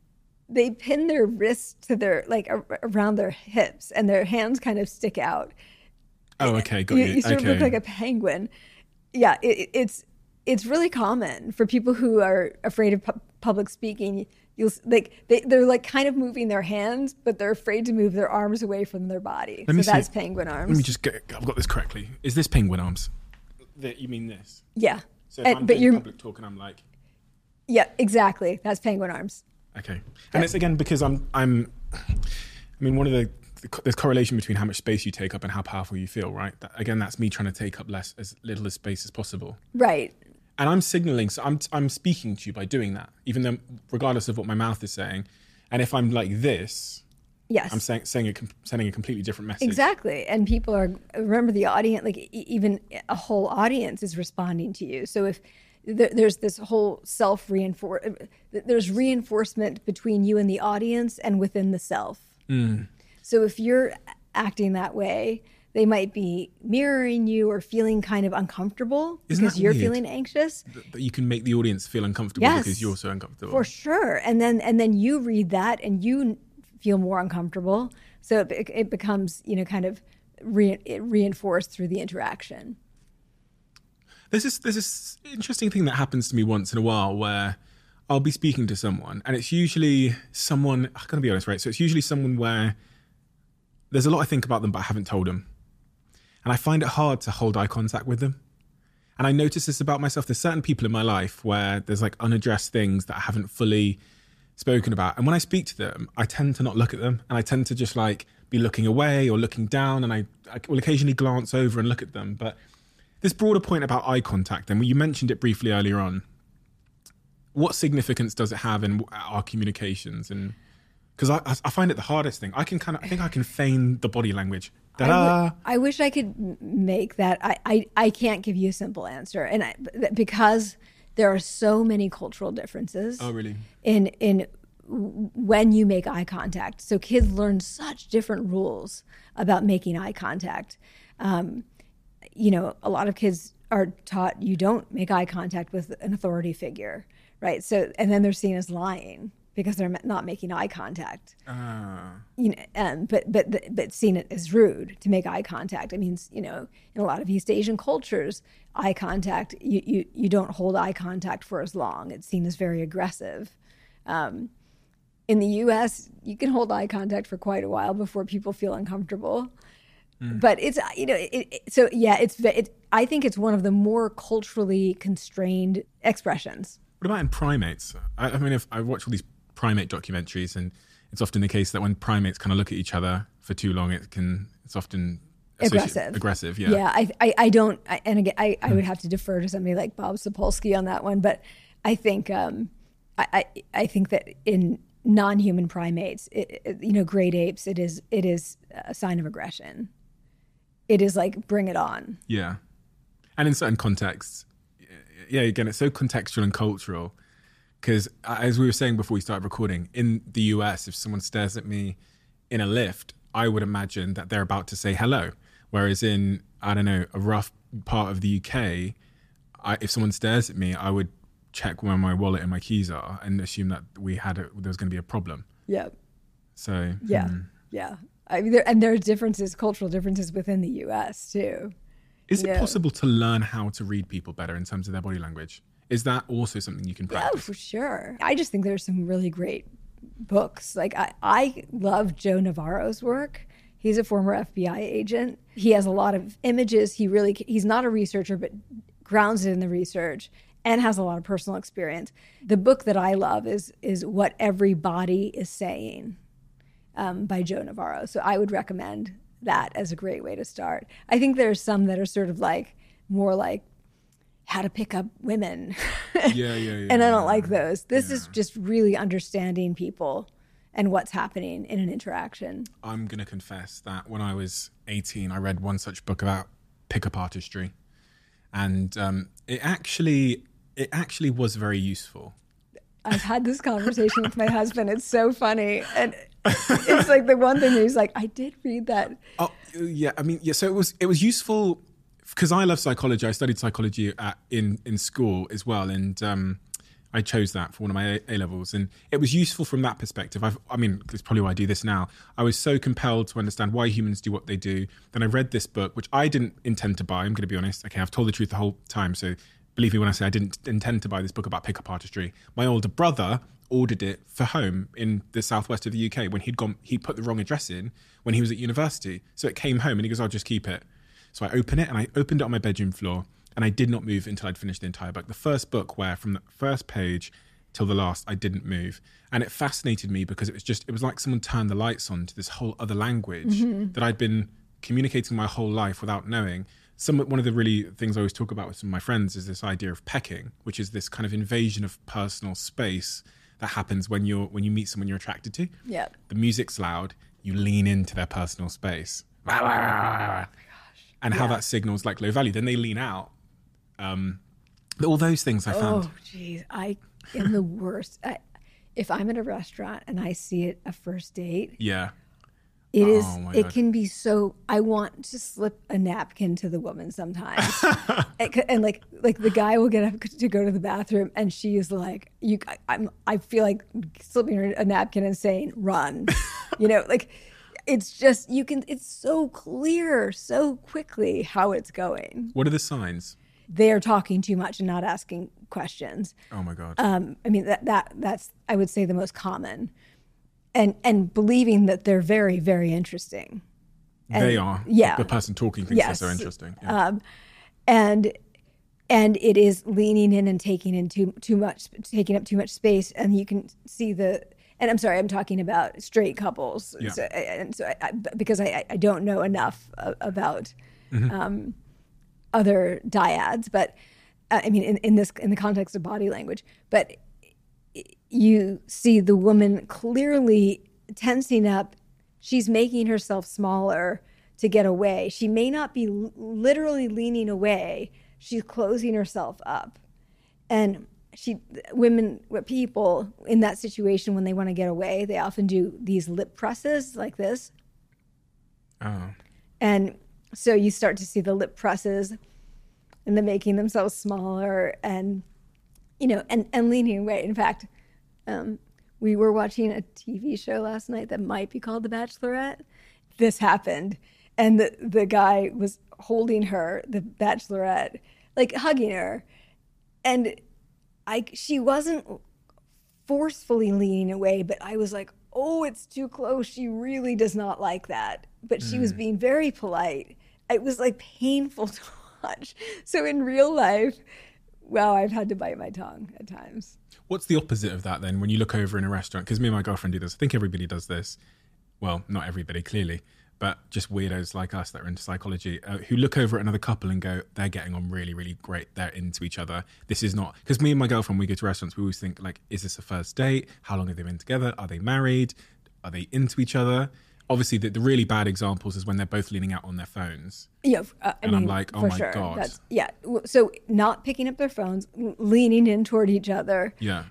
their wrists to their, like, around their hips, and their hands kind of stick out. Oh, okay. Got you. You sort of look like a penguin. Yeah. It's really common for people who are afraid of public speaking. They're like kind of moving their hands, but they're afraid to move their arms away from their body. So that's penguin arms. Let me just I've got this correctly. Is this penguin arms? You mean this? Yeah. So if I'm doing public talk and I'm like... Yeah, exactly. That's penguin arms. Okay. And it's again because one of there's correlation between how much space you take up and how powerful you feel, right? That's me trying to take up as little as space as possible. Right. And I'm signaling, so I'm speaking to you by doing that, even though regardless of what my mouth is saying. And if I'm like this, yes, I'm sending a completely different message. Exactly. And people remember the audience, like even a whole audience is responding to you. So if there's this whole there's reinforcement between you and the audience and within the self. So if you're acting that way, they might be mirroring you or feeling kind of uncomfortable because you're feeling anxious. That you can make the audience feel uncomfortable because you're so uncomfortable. For sure. And then you read that and you feel more uncomfortable. So it becomes, kind of reinforced through the interaction. There's this interesting thing that happens to me once in a while where I'll be speaking to someone, and it's usually someone, I'm going to be honest, right? So it's usually someone where there's a lot I think about them, but I haven't told them. And I find it hard to hold eye contact with them. And I notice this about myself. There's certain people in my life where there's like unaddressed things that I haven't fully spoken about. And when I speak to them, I tend to not look at them. And I tend to just like be looking away or looking down. And I will occasionally glance over and look at them. But this broader point about eye contact, and you mentioned it briefly earlier on, what significance does it have in our communications? And because I find it the hardest thing. I think I can feign the body language. I wish I could make that. I can't give you a simple answer, and because there are so many cultural differences. Oh, really? In when you make eye contact, so kids learn such different rules about making eye contact. A lot of kids are taught you don't make eye contact with an authority figure, right? So, and then they're seen as lying because they're not making eye contact. But seen it as rude to make eye contact. I mean, in a lot of East Asian cultures, eye contact, you don't hold eye contact for as long. It's seen as very aggressive. In the U.S., you can hold eye contact for quite a while before people feel uncomfortable. But it's, I think it's one of the more culturally constrained expressions. What about in primates? I mean, if I watch all these primate documentaries, and it's often the case that when primates kind of look at each other for too long, it's often aggressive. Yeah. Yeah. I don't, and again, I would have to defer to somebody like Bob Sapolsky on that one, but I think, I think that in non-human primates, great apes, it is a sign of aggression. It is like, bring it on. Yeah. And in certain contexts, again, it's so contextual and cultural. Because as we were saying before we started recording, in the US, if someone stares at me in a lift, I would imagine that they're about to say hello. Whereas in, I don't know, a rough part of the UK, if someone stares at me, I would check where my wallet and my keys are and assume that there was going to be a problem. Yeah. So. Yeah. Yeah. I mean, there are differences, cultural differences within the US too. Is it possible to learn how to read people better in terms of their body language? Is that also something you can practice? Oh, for sure. I just think there's some really great books. Like I love Joe Navarro's work. He's a former FBI agent. He has a lot of images. He's not a researcher, but grounds it in the research and has a lot of personal experience. The book that I love is What Every Body is Saying by Joe Navarro. So I would recommend that as a great way to start. I think there's some that are sort of like more like how to pick up women. Yeah. And I don't like those. This is just really understanding people and what's happening in an interaction. I'm going to confess that when I was 18, I read one such book about pickup artistry. And it actually was very useful. I've had this conversation with my husband. It's so funny. And it's like the one thing he's like, I did read that. Oh, yeah. I mean, yeah. So it was useful because I love psychology. I studied psychology in school as well. And I chose that for one of my A-levels. And it was useful from that perspective. I mean, it's probably why I do this now. I was so compelled to understand why humans do what they do. Then I read this book, which I didn't intend to buy. I'm going to be honest. Okay, I've told the truth the whole time. So believe me when I say I didn't intend to buy this book about pickup artistry. My older brother ordered it for home in the southwest of the UK when he put the wrong address in when he was at university. So it came home and he goes, I'll just keep it. So I open it and I opened it on my bedroom floor and I did not move until I'd finished the entire book. The first book where from the first page till the last, I didn't move. And it fascinated me because it was like someone turned the lights on to this whole other language that I'd been communicating my whole life without knowing. One of the really things I always talk about with some of my friends is this idea of pecking, which is this kind of invasion of personal space that happens when you meet someone you're attracted to. Yeah. The music's loud, you lean into their personal space. Oh my gosh. And how that signals like low value. Then they lean out. All those things I found. Oh, geez. I am the worst. If I'm at a restaurant and I see it a first date. Yeah. It can be so, I want to slip a napkin to the woman sometimes. and like the guy will get up to go to the bathroom and she is like, I feel like slipping her a napkin and saying, run, like it's just, it's so clear so quickly how it's going. What are the signs? They are talking too much and not asking questions. Oh my God. I mean, that's, I would say, the most common. And believing that they're very, very interesting. They are. Yeah. The person talking thinks they're so interesting. Yeah. And it is leaning in and taking up too much space. And you can see and I'm sorry, I'm talking about straight couples. Yeah. Because I don't know enough about other dyads, but I mean, in the context of body language, but you see the woman clearly tensing up. She's making herself smaller to get away. She may not be literally leaning away. She's closing herself up. And people in that situation, when they want to get away, they often do these lip presses like this. Oh. And so you start to see the lip presses and they're making themselves smaller and leaning away. In fact, we were watching a TV show last night that might be called The Bachelorette. This happened. And the guy was holding her, the Bachelorette, like hugging her. And she wasn't forcefully leaning away, but I was like, oh, it's too close. She really does not like that. But she was being very polite. It was like painful to watch. So in real life, wow, I've had to bite my tongue at times. What's the opposite of that then when you look over in a restaurant? Because me and my girlfriend do this. I think everybody does this. Well, not everybody, clearly, but just weirdos like us that are into psychology who look over at another couple and go, they're getting on really, really great. They're into each other. This is not... Because me and my girlfriend, we go to restaurants, we always think, like, is this a first date? How long have they been together? Are they married? Are they into each other? Obviously, the really bad examples is when they're both leaning out on their phones. Yeah, I'm like, oh my God. So not picking up their phones, leaning in toward each other. Yeah.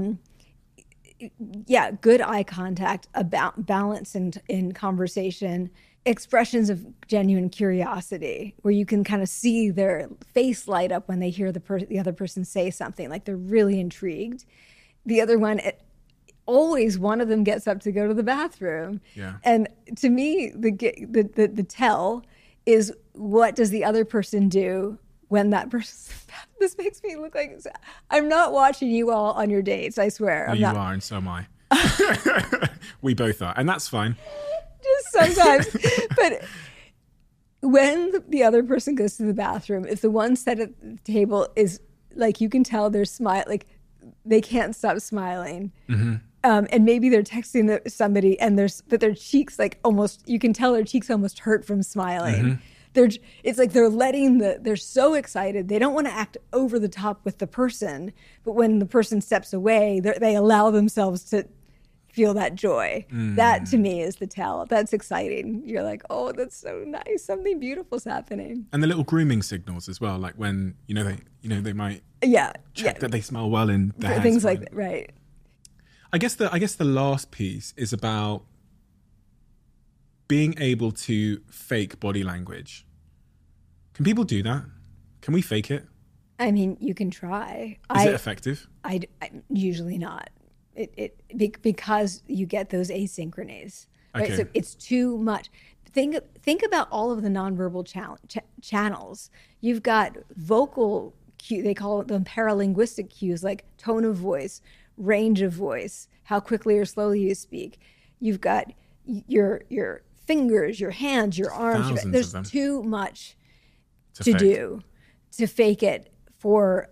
Good eye contact, about balance in conversation, expressions of genuine curiosity, where you can kind of see their face light up when they hear the other person say something, like they're really intrigued. The other one, always one of them gets up to go to the bathroom. Yeah. And to me, the tell is what does the other person do when that person, this makes me look like, I'm not watching you all on your dates, I swear. No, you are, and so am I. We both are, and that's fine. Just sometimes. But when the other person goes to the bathroom, if the one set at the table is like, you can tell they're like they can't stop smiling. Mm-hmm. And maybe they're texting somebody but their cheeks like almost, you can tell their cheeks almost hurt from smiling. Mm-hmm. It's like they're so excited. They don't want to act over the top with the person, but when the person steps away, they allow themselves to feel that joy. That to me is the tell. That's exciting. You're like, oh, that's so nice. Something beautiful's happening. And the little grooming signals as well, like when they might check that they smell well in the hair. Things like that, right? I guess the last piece is about being able to fake body language. Can people do that? Can we fake it? I mean, you can try. Is it effective? I usually not. Because you get those asynchronies. Right? Okay. So it's too much. Think about all of the nonverbal channels. You've got vocal cue. They call them paralinguistic cues, like tone of voice, range of voice, how quickly or slowly you speak. You've got your fingers, your hands, your arms. There's too much to do to fake it for,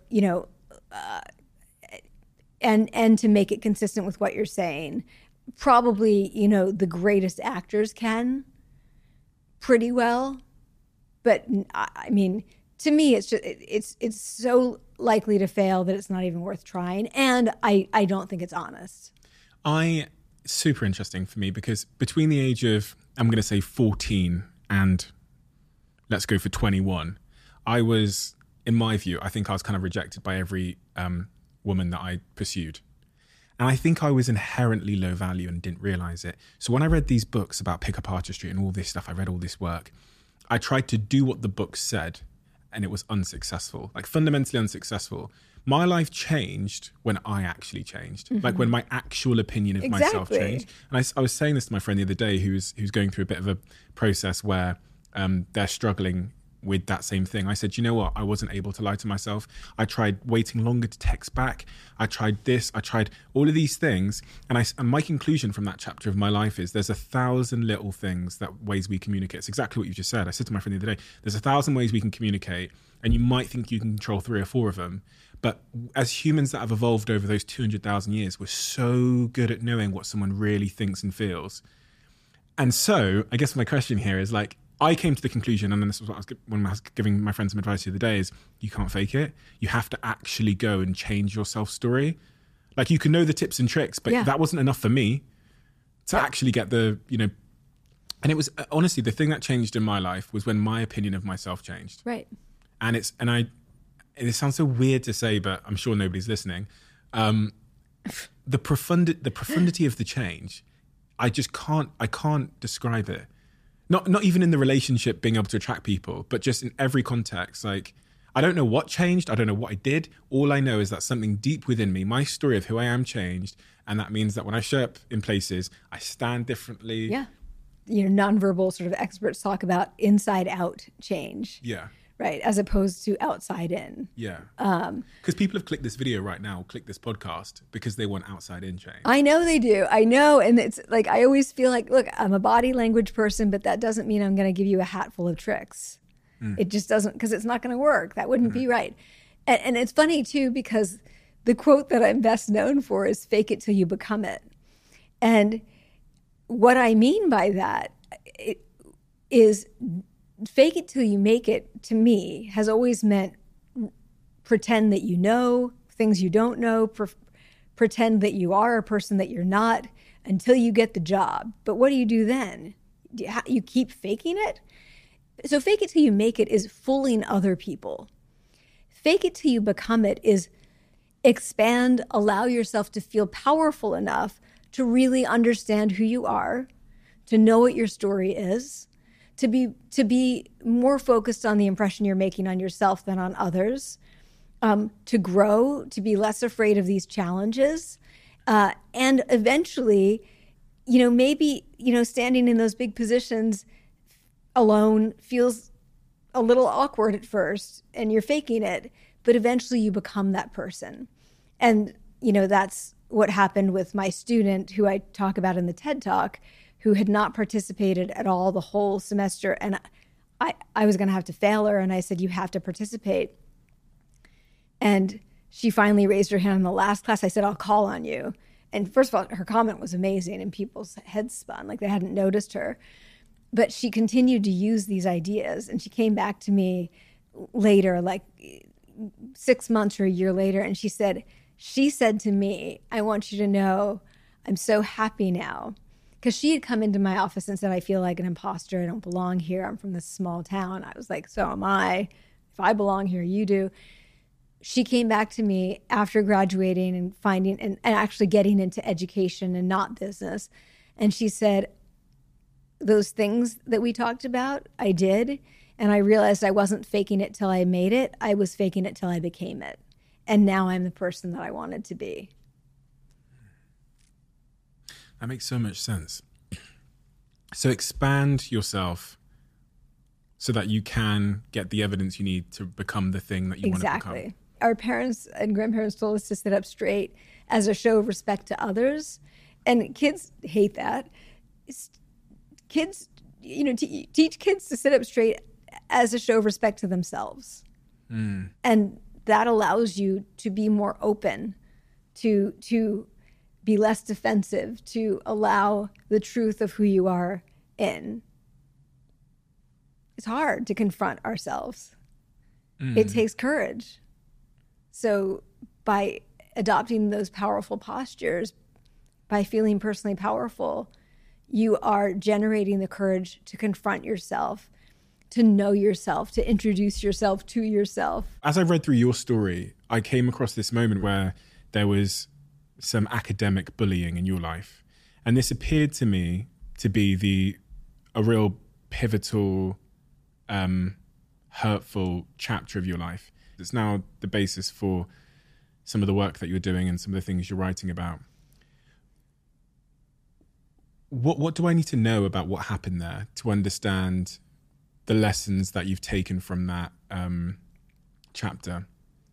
and to make it consistent with what you're saying. Probably, the greatest actors can pretty well, but I mean, to me, it's just it's so likely to fail that it's not even worth trying, and I don't think it's honest. Super interesting for me, because between the age of, I'm going to say 14 and let's go for 21, I was, in my view, I think I was kind of rejected by every woman that I pursued. And I think I was inherently low value and didn't realize it. So when I read these books about pickup artistry and all this stuff, I read all this work, I tried to do what the book said, and it was unsuccessful, like fundamentally unsuccessful. My life changed when I actually changed, like when my actual opinion of myself changed. And I was saying this to my friend the other day who's going through a bit of a process where they're struggling with that same thing. I said, you know what? I wasn't able to lie to myself. I tried waiting longer to text back. I tried this. I tried all of these things. And my conclusion from that chapter of my life is there's 1,000 little things, ways we communicate. It's exactly what you just said. I said to my friend the other day, there's 1,000 ways we can communicate, and you might think you can control 3 or 4 of them. But as humans that have evolved over those 200,000 years, we're so good at knowing what someone really thinks and feels. And so I guess my question here is, like, I came to the conclusion, and this was what when I was giving my friend some advice the other day, is you can't fake it. You have to actually go and change your self-story. Like, you can know the tips and tricks, but that wasn't enough for me to actually get the, and it was, honestly, the thing that changed in my life was when my opinion of myself changed. Right. And it sounds so weird to say, but I'm sure nobody's listening. The profundity of the change, I can't describe it. Not even in the relationship being able to attract people, but just in every context. Like, I don't know what changed. I don't know what I did. All I know is that something deep within me, my story of who I am, changed. And that means that when I show up in places, I stand differently. Yeah. Nonverbal sort of experts talk about inside out change. Yeah. Right. As opposed to outside in. Yeah. Because people have clicked this video right now, clicked this podcast because they want outside in change. I know they do. I know. And it's like, I always feel like, look, I'm a body language person, but that doesn't mean I'm going to give you a hat full of tricks. It just doesn't, because it's not going to work. That wouldn't be right. And it's funny too, because the quote that I'm best known for is fake it till you become it. And what I mean by that is fake it till you make it, to me, has always meant pretend that you know things you don't know, pretend that you are a person that you're not until you get the job. But what do you do then? You keep faking it? So fake it till you make it is fooling other people. Fake it till you become it is expand, allow yourself to feel powerful enough to really understand who you are, to know what your story is, to be more focused on the impression you're making on yourself than on others, to grow, to be less afraid of these challenges, and eventually, maybe, standing in those big positions alone feels a little awkward at first and you're faking it, but eventually you become that person. And, that's what happened with my student who I talk about in the TED Talk, who had not participated at all the whole semester. And I was going to have to fail her. And I said, you have to participate. And she finally raised her hand in the last class. I said, I'll call on you. And first of all, her comment was amazing and people's heads spun, like they hadn't noticed her. But she continued to use these ideas. And she came back to me later, like 6 months or a year later. And she said to me, I want you to know I'm so happy now. Because she had come into my office and said, I feel like an imposter. I don't belong here. I'm from this small town. I was like, so am I. If I belong here, you do. She came back to me after graduating and finding and actually getting into education and not business. And she said, those things that we talked about, I did. And I realized I wasn't faking it till I made it. I was faking it till I became it. And now I'm the person that I wanted to be. That makes so much sense. So expand yourself so that you can get the evidence you need to become the thing that you want to become. Exactly. Our parents and grandparents told us to sit up straight as a show of respect to others. And kids hate that. Kids, teach kids to sit up straight as a show of respect to themselves. And that allows you to be more open, to be less defensive, to allow the truth of who you are in. It's hard to confront ourselves. It takes courage. So by adopting those powerful postures, by feeling personally powerful, you are generating the courage to confront yourself, to know yourself, to introduce yourself to yourself. As I read through your story, I came across this moment where there was some academic bullying in your life. And this appeared to me to be a real pivotal, hurtful chapter of your life. It's now the basis for some of the work that you're doing and some of the things you're writing about. What do I need to know about what happened there to understand the lessons that you've taken from that chapter?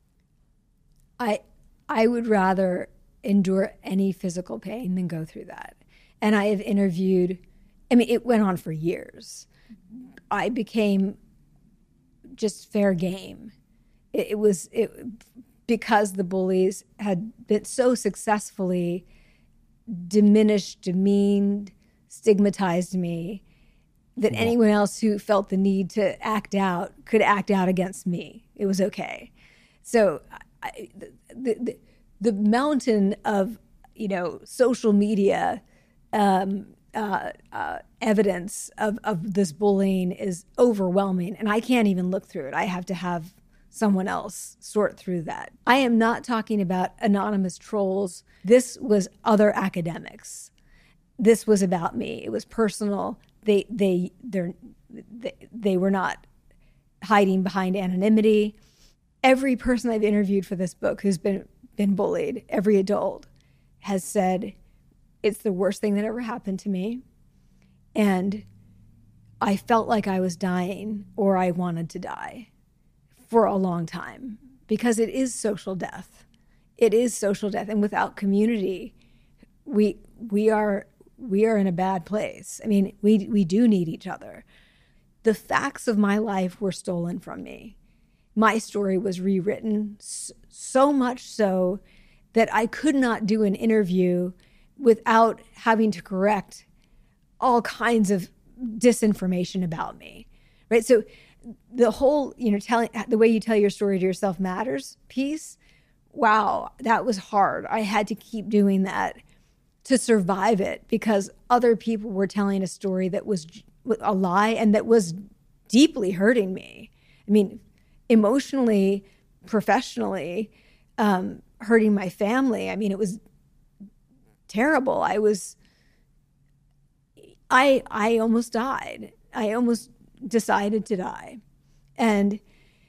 I would rather endure any physical pain than go through that. And I have interviewed, it went on for years. I became just fair game. It was because the bullies had been so successfully diminished, demeaned, stigmatized me that anyone else who felt the need to act out could act out against me. It was okay. So the mountain of, social media evidence of this bullying is overwhelming, and I can't even look through it. I have to have someone else sort through that. I am not talking about anonymous trolls. This was other academics. This was about me. It was personal. They were not hiding behind anonymity. Every person I've interviewed for this book who's been bullied, every adult, has said it's the worst thing that ever happened to me. And I felt like I was dying or I wanted to die for a long time, because it is social death. It is social death. And without community, we are in a bad place. We do need each other. The facts of my life were stolen from me. My story was rewritten, so much so that I could not do an interview without having to correct all kinds of disinformation about me, right? So the whole, the way you tell your story to yourself matters piece, wow, that was hard. I had to keep doing that to survive it, because other people were telling a story that was a lie and that was deeply hurting me. Emotionally, professionally, hurting my family. It was terrible. I almost died. I almost decided to die. And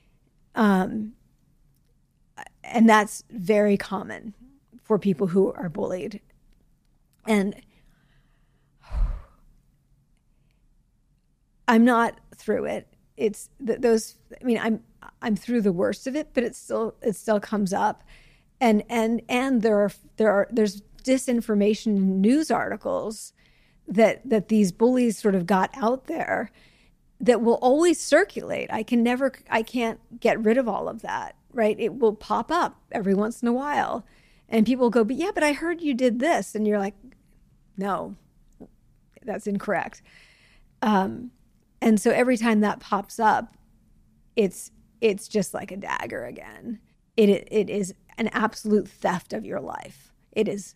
that's very common for people who are bullied. And I'm not through it. those. I mean, I'm through the worst of it, but it still comes up, and there's disinformation in news articles that these bullies sort of got out there that will always circulate. I can't get rid of all of that, right? It will pop up every once in a while, and people go, but I heard you did this, and you're like, no, that's incorrect. And so every time that pops up, it's just like a dagger again. It is an absolute theft of your life. It is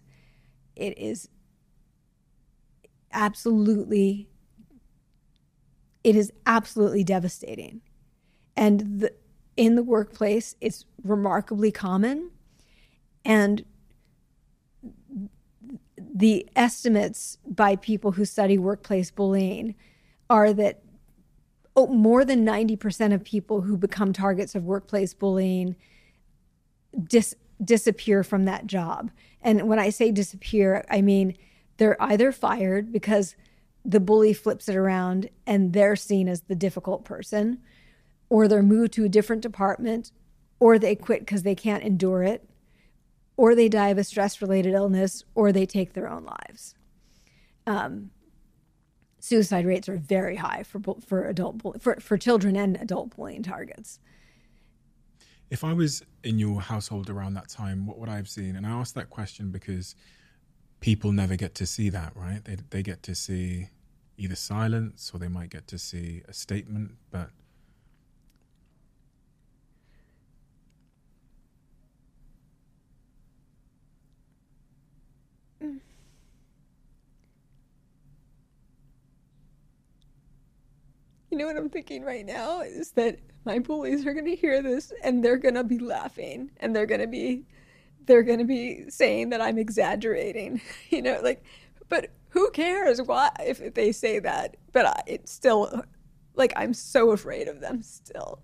absolutely devastating. And in the workplace, it's remarkably common. And the estimates by people who study workplace bullying are that more than 90% of people who become targets of workplace bullying disappear from that job. And when I say disappear, I mean they're either fired because the bully flips it around and they're seen as the difficult person, or they're moved to a different department, or they quit because they can't endure it, or they die of a stress-related illness, or they take their own lives. Suicide rates are very high for children and adult bullying targets. If I was in your household around that time, what would I have seen? And I asked that question because people never get to see that, right? They get to see either silence, or they might get to see a statement, but you know what I'm thinking right now is that my bullies are going to hear this and they're going to be laughing, and they're going to be saying that I'm exaggerating, but who cares if they say that? But it's still, I'm so afraid of them still.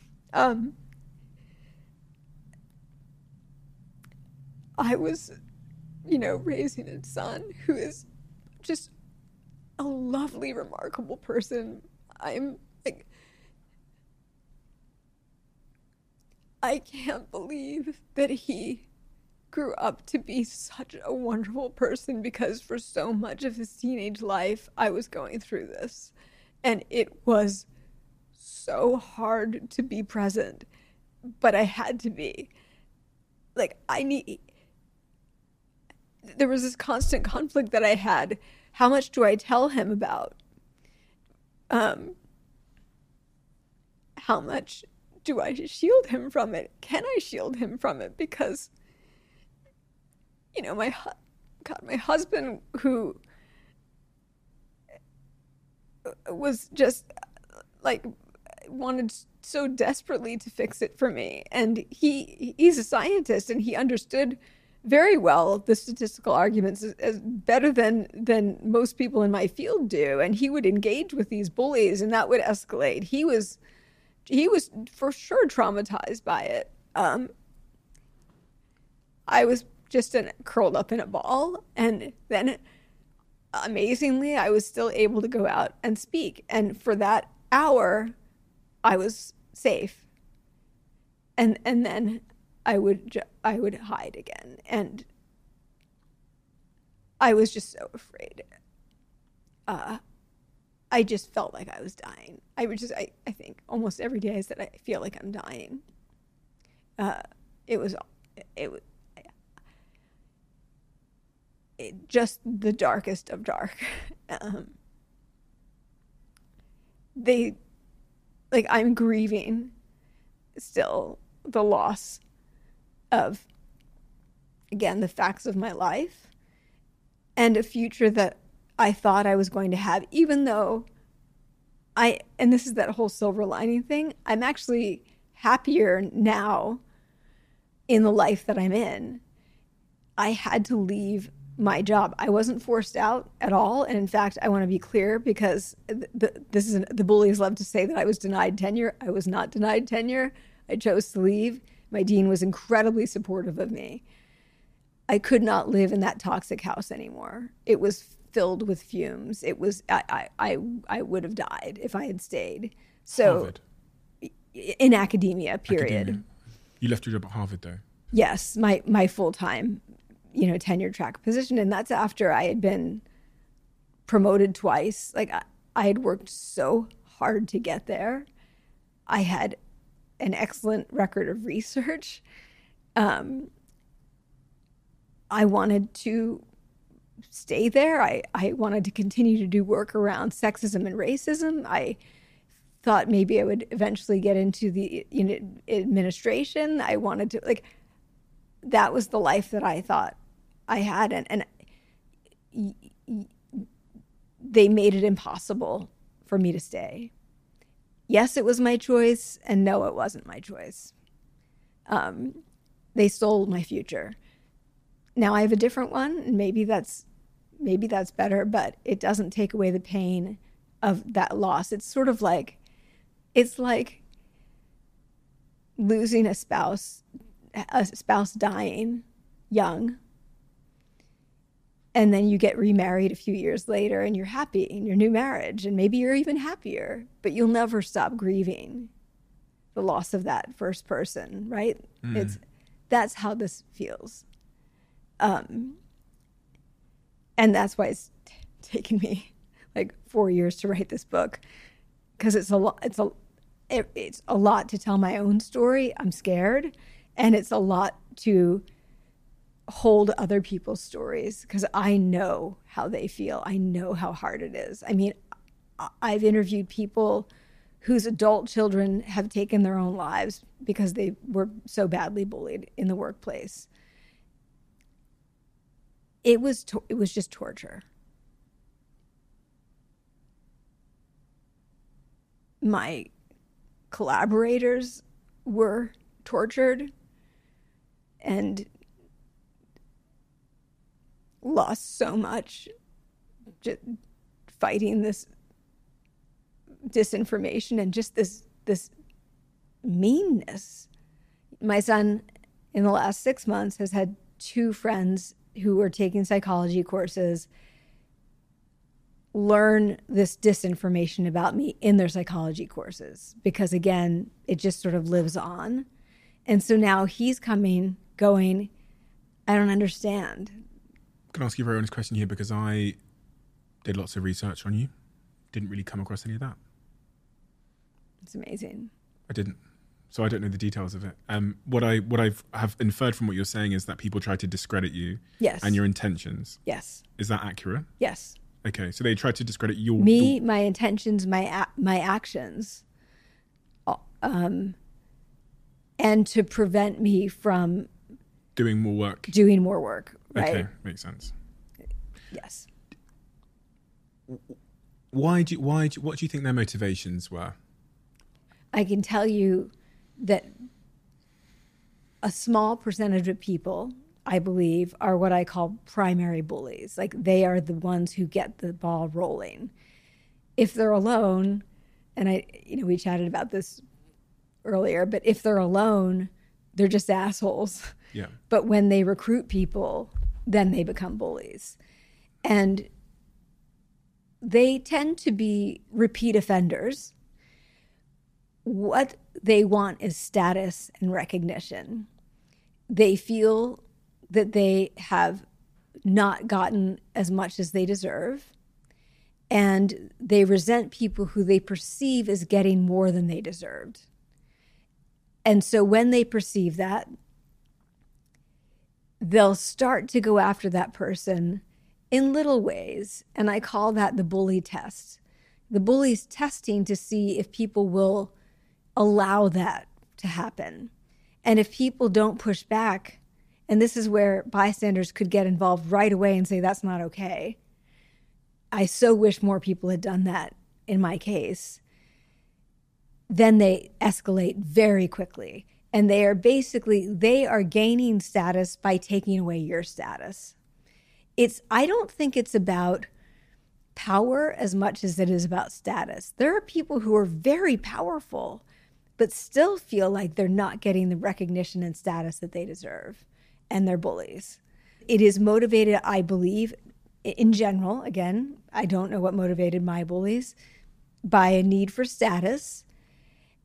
I was, raising a son who is just a lovely, remarkable person. I can't believe that he grew up to be such a wonderful person, because for so much of his teenage life, I was going through this. And it was so hard to be present, but I had to be. There was this constant conflict that I had. How much do I tell him about? How much do I shield him from it? Can I shield him from it? Because, my husband, who was just wanted so desperately to fix it for me. And he's a scientist, and he understood very well the statistical arguments as better than most people in my field do. And he would engage with these bullies, and that would escalate. He was for sure traumatized by it. I was just curled up in a ball, and then amazingly, I was still able to go out and speak. And for that hour, I was safe. And then I would hide again, and I was just so afraid. I just felt like I was dying. I think almost every day I said I feel like I'm dying. It was just the darkest of dark. I'm grieving still the loss of, again, the facts of my life and a future that I thought I was going to have, even though and this is that whole silver lining thing, I'm actually happier now in the life that I'm in. I had to leave my job. I wasn't forced out at all. And in fact, I want to be clear, because the bullies love to say that I was denied tenure. I was not denied tenure. I chose to leave. My dean was incredibly supportive of me. I could not live in that toxic house anymore. It was filled with fumes. It was, I would have died if I had stayed. So Harvard. In academia, period. Academia. You left your job at Harvard, though. Yes, my full-time, tenure track position. And that's after I had been promoted twice. Like I had worked so hard to get there. I had an excellent record of research. I wanted to stay there. I wanted to continue to do work around sexism and racism. I thought maybe I would eventually get into the administration. I wanted to, that was the life that I thought I had. And they made it impossible for me to stay. Yes, it was my choice, and no, it wasn't my choice. They stole my future. Now I have a different one, and maybe that's better, but it doesn't take away the pain of that loss. It's sort of like, it's like losing a spouse dying young, and then you get remarried a few years later and you're happy in your new marriage, and maybe you're even happier, but you'll never stop grieving the loss of that first person, right? That's how this feels. And that's why it's taken me 4 years to write this book, because it's a lot to tell my own story. I'm scared, and it's a lot to hold other people's stories, because I know how they feel. I know how hard it is. I mean, I've interviewed people whose adult children have taken their own lives because they were so badly bullied in the workplace. It was just torture. My collaborators were tortured and lost so much just fighting this disinformation and just this meanness. My son, in the last 6 months, has had 2 friends who are taking psychology courses learn this disinformation about me in their psychology courses, because again, it just sort of lives on. And so now he's going, I don't understand. Can I ask you a very honest question here? Because I did lots of research on you. Didn't really come across any of that. It's amazing. I didn't. So I don't know the details of it. What I have inferred from what you're saying is that people try to discredit you. Yes. And your intentions. Yes. Is that accurate? Yes. Okay, so they tried to discredit my intentions, my actions, and to prevent me from doing more work. Right? Okay, makes sense. Yes. What do you think their motivations were? I can tell you that a small percentage of people, I believe, are what I call primary bullies. They are the ones who get the ball rolling. If they're alone, and we chatted about this earlier, but if they're alone, they're just assholes. Yeah. But when they recruit people, then they become bullies. And they tend to be repeat offenders. What they want is status and recognition. They feel that they have not gotten as much as they deserve, and they resent people who they perceive as getting more than they deserved. And so when they perceive that, they'll start to go after that person in little ways, and I call that the bully test. The bully's testing to see if people will allow that to happen. And if people don't push back, and this is where bystanders could get involved right away and say, that's not okay. I so wish more people had done that in my case. Then they escalate very quickly. And they are gaining status by taking away your status. I don't think it's about power as much as it is about status. There are people who are very powerful, but still feel like they're not getting the recognition and status that they deserve. And they're bullies. It is motivated, I believe, in general, again, I don't know what motivated my bullies, by a need for status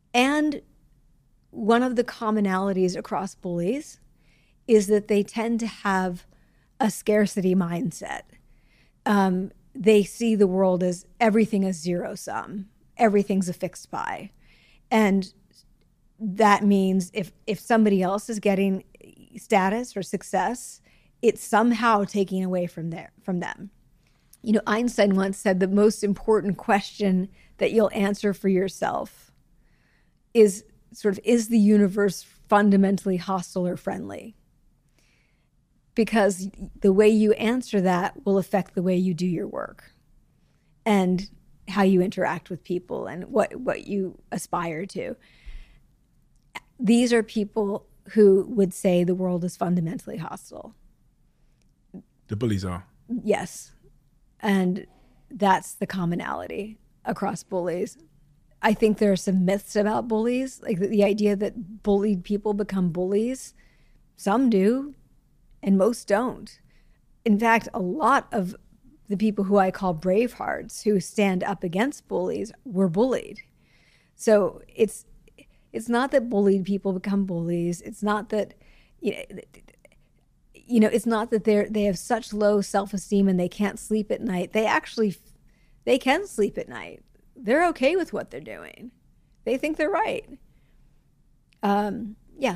And one of the commonalities across bullies is that they tend to have a scarcity mindset. They see the world as everything is zero sum. Everything's a fixed buy. And that means if somebody else is getting status or success, it's somehow taking away from them. You know, Einstein once said the most important question that you'll answer for yourself is is the universe fundamentally hostile or friendly? Because the way you answer that will affect the way you do your work and how you interact with people and what you aspire to. These are people who would say the world is fundamentally hostile. The bullies are. Yes. And that's the commonality across bullies. I think there are some myths about bullies, like the idea that bullied people become bullies. Some do, and most don't. In fact, a lot of the people who I call bravehearts who stand up against bullies were bullied. So it's not that bullied people become bullies. It's not that, it's not that they have such low self-esteem and they can't sleep at night. They can sleep at night. They're okay with what they're doing. They think they're right. Yeah.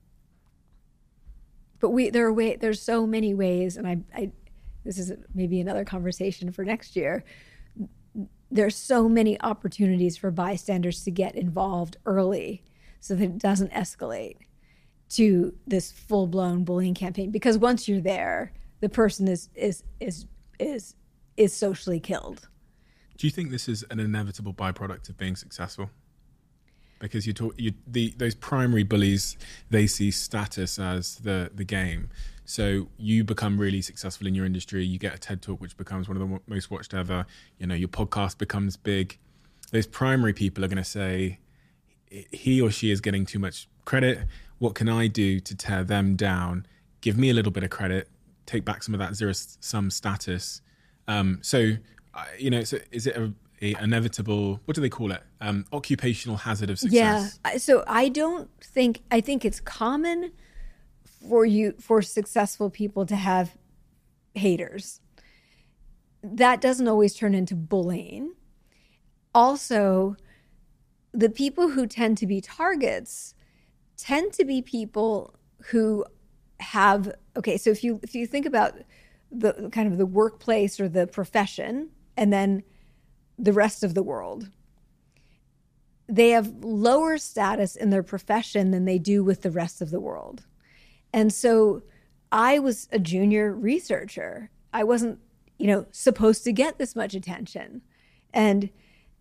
But there's so many ways, and I this is maybe another conversation for next year. There's so many opportunities for bystanders to get involved early so that it doesn't escalate to this full-blown bullying campaign. Because once you're there, the person is socially killed. Do you think this is an inevitable byproduct of being successful? Because those primary bullies, they see status as the game. So you become really successful in your industry. You get a TED Talk, which becomes one of the most watched ever. Your podcast becomes big. Those primary people are going to say, he or she is getting too much credit. What can I do to tear them down? Give me a little bit of credit. Take back some of that zero-sum status. So is it a inevitable, what do they call it? Occupational hazard of success. Yeah. So I think it's common for successful people to have haters. That doesn't always turn into bullying. Also, the people who tend to be targets tend to be people who have, so if you think about the kind of the workplace or the profession and then the rest of the world, they have lower status in their profession than they do with the rest of the world. And so I was a junior researcher. I wasn't, supposed to get this much attention. And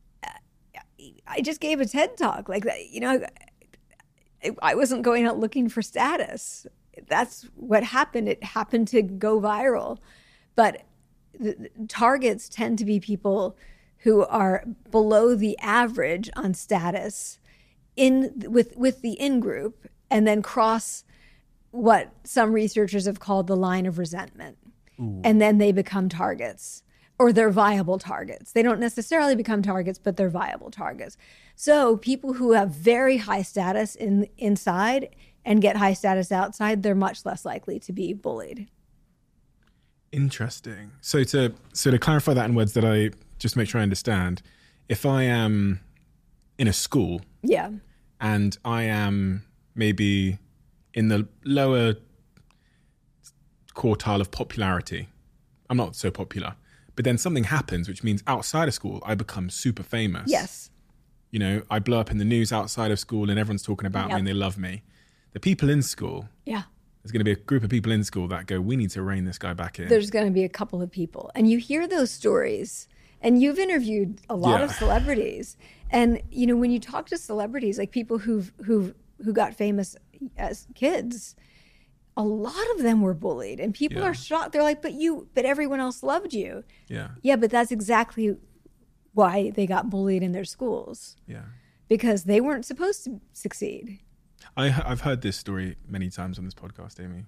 I just gave a TED Talk like that. I wasn't going out looking for status. That's what happened. It happened to go viral. But the targets tend to be people who are below the average on status with the in-group and then cross what some researchers have called the line of resentment. Ooh. And then they become targets, or they're viable targets. They don't necessarily become targets, but they're viable targets. So people who have very high status inside and get high status outside, they're much less likely to be bullied. Interesting. So to clarify that in words that I just make sure I understand, if I am in a school, yeah, and I am maybe in the lower quartile of popularity, I'm not so popular, but then something happens, which means outside of school, I become super famous. Yes. I blow up in the news outside of school and everyone's talking about me and they love me. The people in school, yeah, there's going to be a group of people in school that go, we need to rein this guy back in. There's going to be a couple of people. And you hear those stories, and you've interviewed a lot of celebrities. And, when you talk to celebrities, like people who got famous as kids, a lot of them were bullied. And people are shocked. They're like, but everyone else loved you. Yeah. Yeah, but that's exactly why they got bullied in their schools. Yeah. Because they weren't supposed to succeed. I've heard this story many times on this podcast, Amy.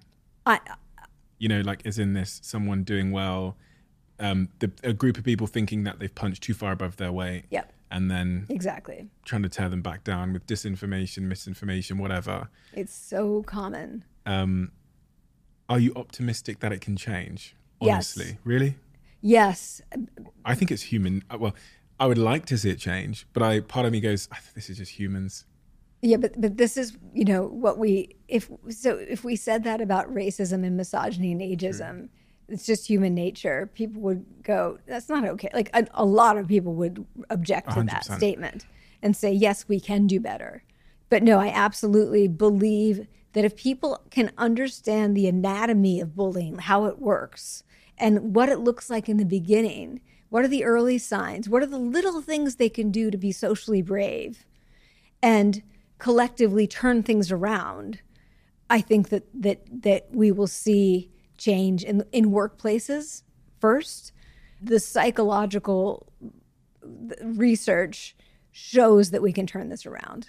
As in this, someone doing well, a group of people thinking that they've punched too far above their weight. Yep. and then exactly trying to tear them back down with disinformation, misinformation, whatever. It's so common. Are you optimistic that it can change? Honestly, Yes. Really? Yes. I think it's human. Well, I would like to see it change, but part of me goes, this is just humans. Yeah, but this is, you know, what if we said that about racism and misogyny and ageism, it's just human nature. People would go, that's not okay. Like a lot of people would object to 100%. that statement and say, yes, we can do better. But no, I absolutely believe that if people can understand the anatomy of bullying, how it works, and what it looks like in the beginning, what are the early signs, what are the little things they can do to be socially brave, and collectively turn things around, I think that we will see change in workplaces first. The psychological research shows that we can turn this around.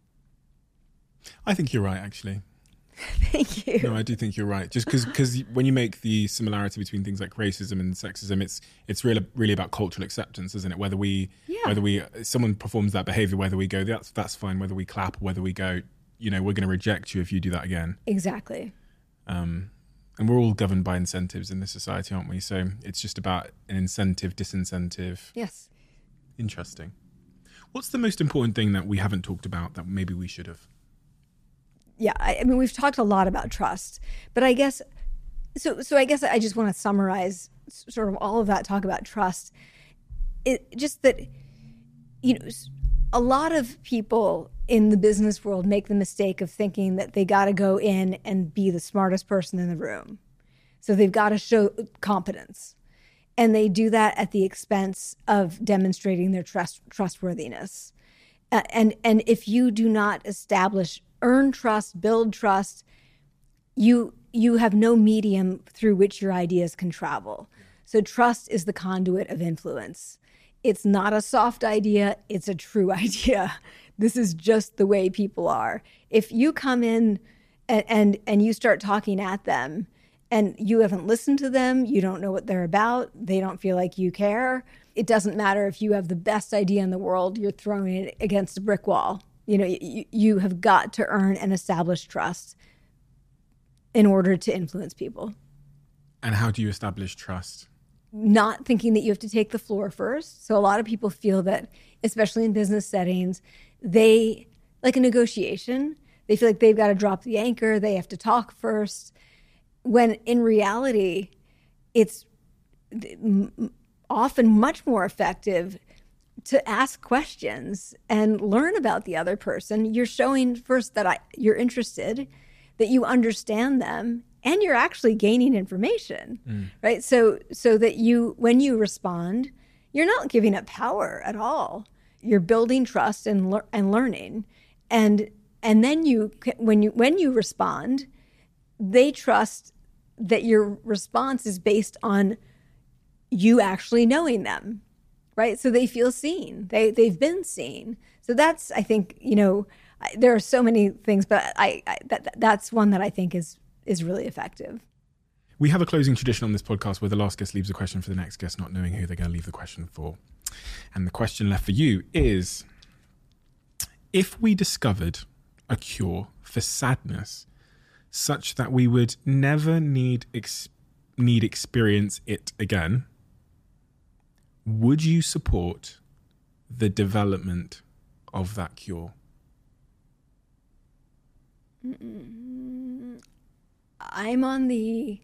I think you're right, actually. Thank you. No, I do think you're right. Just because when you make the similarity between things like racism and sexism, it's really about cultural acceptance, isn't it? Whether someone performs that behavior, whether we go, that's fine. Whether we clap, or whether we go, you know, we're going to reject you if you do that again. Exactly. And we're all governed by incentives in this society, aren't we? So it's just about an incentive, disincentive. Yes. Interesting. What's the most important thing that we haven't talked about that maybe we should have? Yeah, I mean, we've talked a lot about trust, but I guess, so I guess I just want to summarize sort of all of that talk about trust. It just that, you know, a lot of people in the business world make the mistake of thinking that they got to go in and be the smartest person in the room. So they've got to show competence. And they do that at the expense of demonstrating their trustworthiness. And if you do not earn trust, build trust, you have no medium through which your ideas can travel. So trust is the conduit of influence. It's not a soft idea, it's a true idea. This is just the way people are. If you come in and you start talking at them and you haven't listened to them, you don't know what they're about, they don't feel like you care, it doesn't matter if you have the best idea in the world, you're throwing it against a brick wall. You know, you have got to earn and establish trust in order to influence people. And how do you establish trust? Not thinking that you have to take the floor first. So a lot of people feel that, especially in business settings, they, like a negotiation, they feel like they've got to drop the anchor, they have to talk first. When in reality, it's often much more effective to ask questions and learn about the other person. You're showing first that you're interested, that you understand them, and you're actually gaining information, right? So that when you respond, you're not giving up power at all. You're building trust and learning, and then when you respond, they trust that your response is based on you actually knowing them. Right, so they feel seen. They've been seen. So that's, I think, you know, there are so many things, but that's one that I think is really effective. We have a closing tradition on this podcast where the last guest leaves a question for the next guest, not knowing who they're going to leave the question for. And the question left for you is: if we discovered a cure for sadness such that we would never need experience it again, would you support the development of that cure? I'm on the...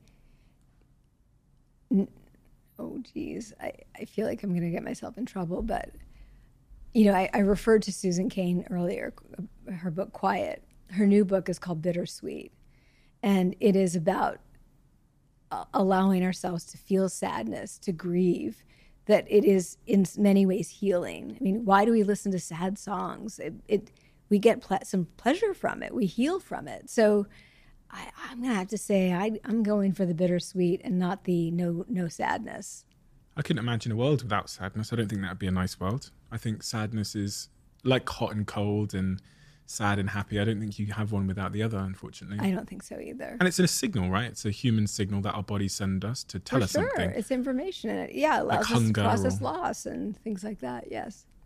Oh, geez. I feel like I'm going to get myself in trouble, but, you know, I referred to Susan Cain earlier, her book, Quiet. Her new book is called Bittersweet, and it is about allowing ourselves to feel sadness, to grieve, that it is in many ways healing. I mean, why do we listen to sad songs? We get some pleasure from it. We heal from it. So I'm going to have to say I'm going for the bittersweet and not the no sadness. I couldn't imagine a world without sadness. I don't think that would be a nice world. I think sadness is like hot and cold and sad and happy. I don't think you have one without the other, unfortunately. I don't think so either. And it's a signal, right? It's a human signal that our bodies send us to tell us something. It's information. And it allows us to process loss and things like that, yes.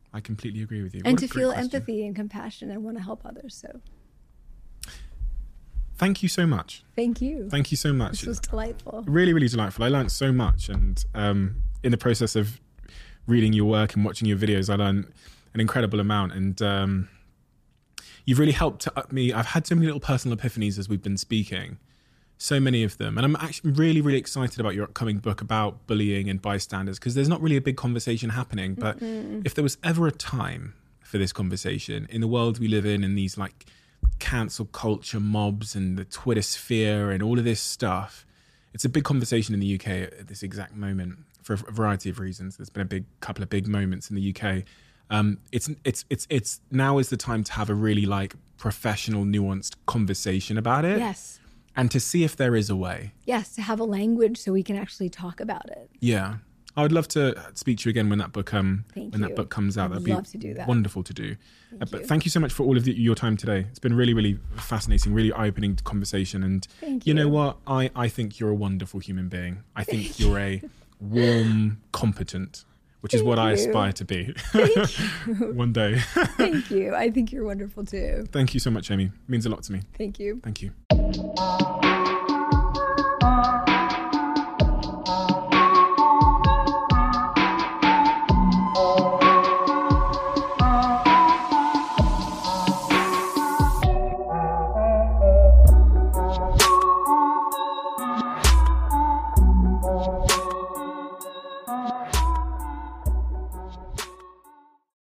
I completely agree with you. And to feel empathy and compassion and want to help others. So thank you so much. Thank you. Thank you so much. This was delightful. Really, really delightful. I learned so much. And in the process of reading your work and watching your videos, I learned an incredible amount. And you've really helped me. I've had so many little personal epiphanies as we've been speaking. So many of them. And I'm actually really, really excited about your upcoming book about bullying and bystanders, because there's not really a big conversation happening. But if there was ever a time for this conversation in the world we live in these like cancel culture mobs and the Twitter sphere and all of this stuff, it's a big conversation in the UK at this exact moment for a variety of reasons. There's been a couple of big moments in the UK. It's now is the time to have a really like professional, nuanced conversation about it. Yes. And to see if there is a way. Yes, to have a language so we can actually talk about it. Yeah. I would love to speak to you again when that book that book comes out. I'd love to do that. Wonderful to do. But thank you so much for all of your time today. It's been really, really fascinating, really eye-opening conversation. And you know what? I think you're a wonderful human being. I think you're a warm, competent, which is what I aspire to be one day. Thank you. I think you're wonderful too. Thank you so much, Amy. It means a lot to me. Thank you. Thank you.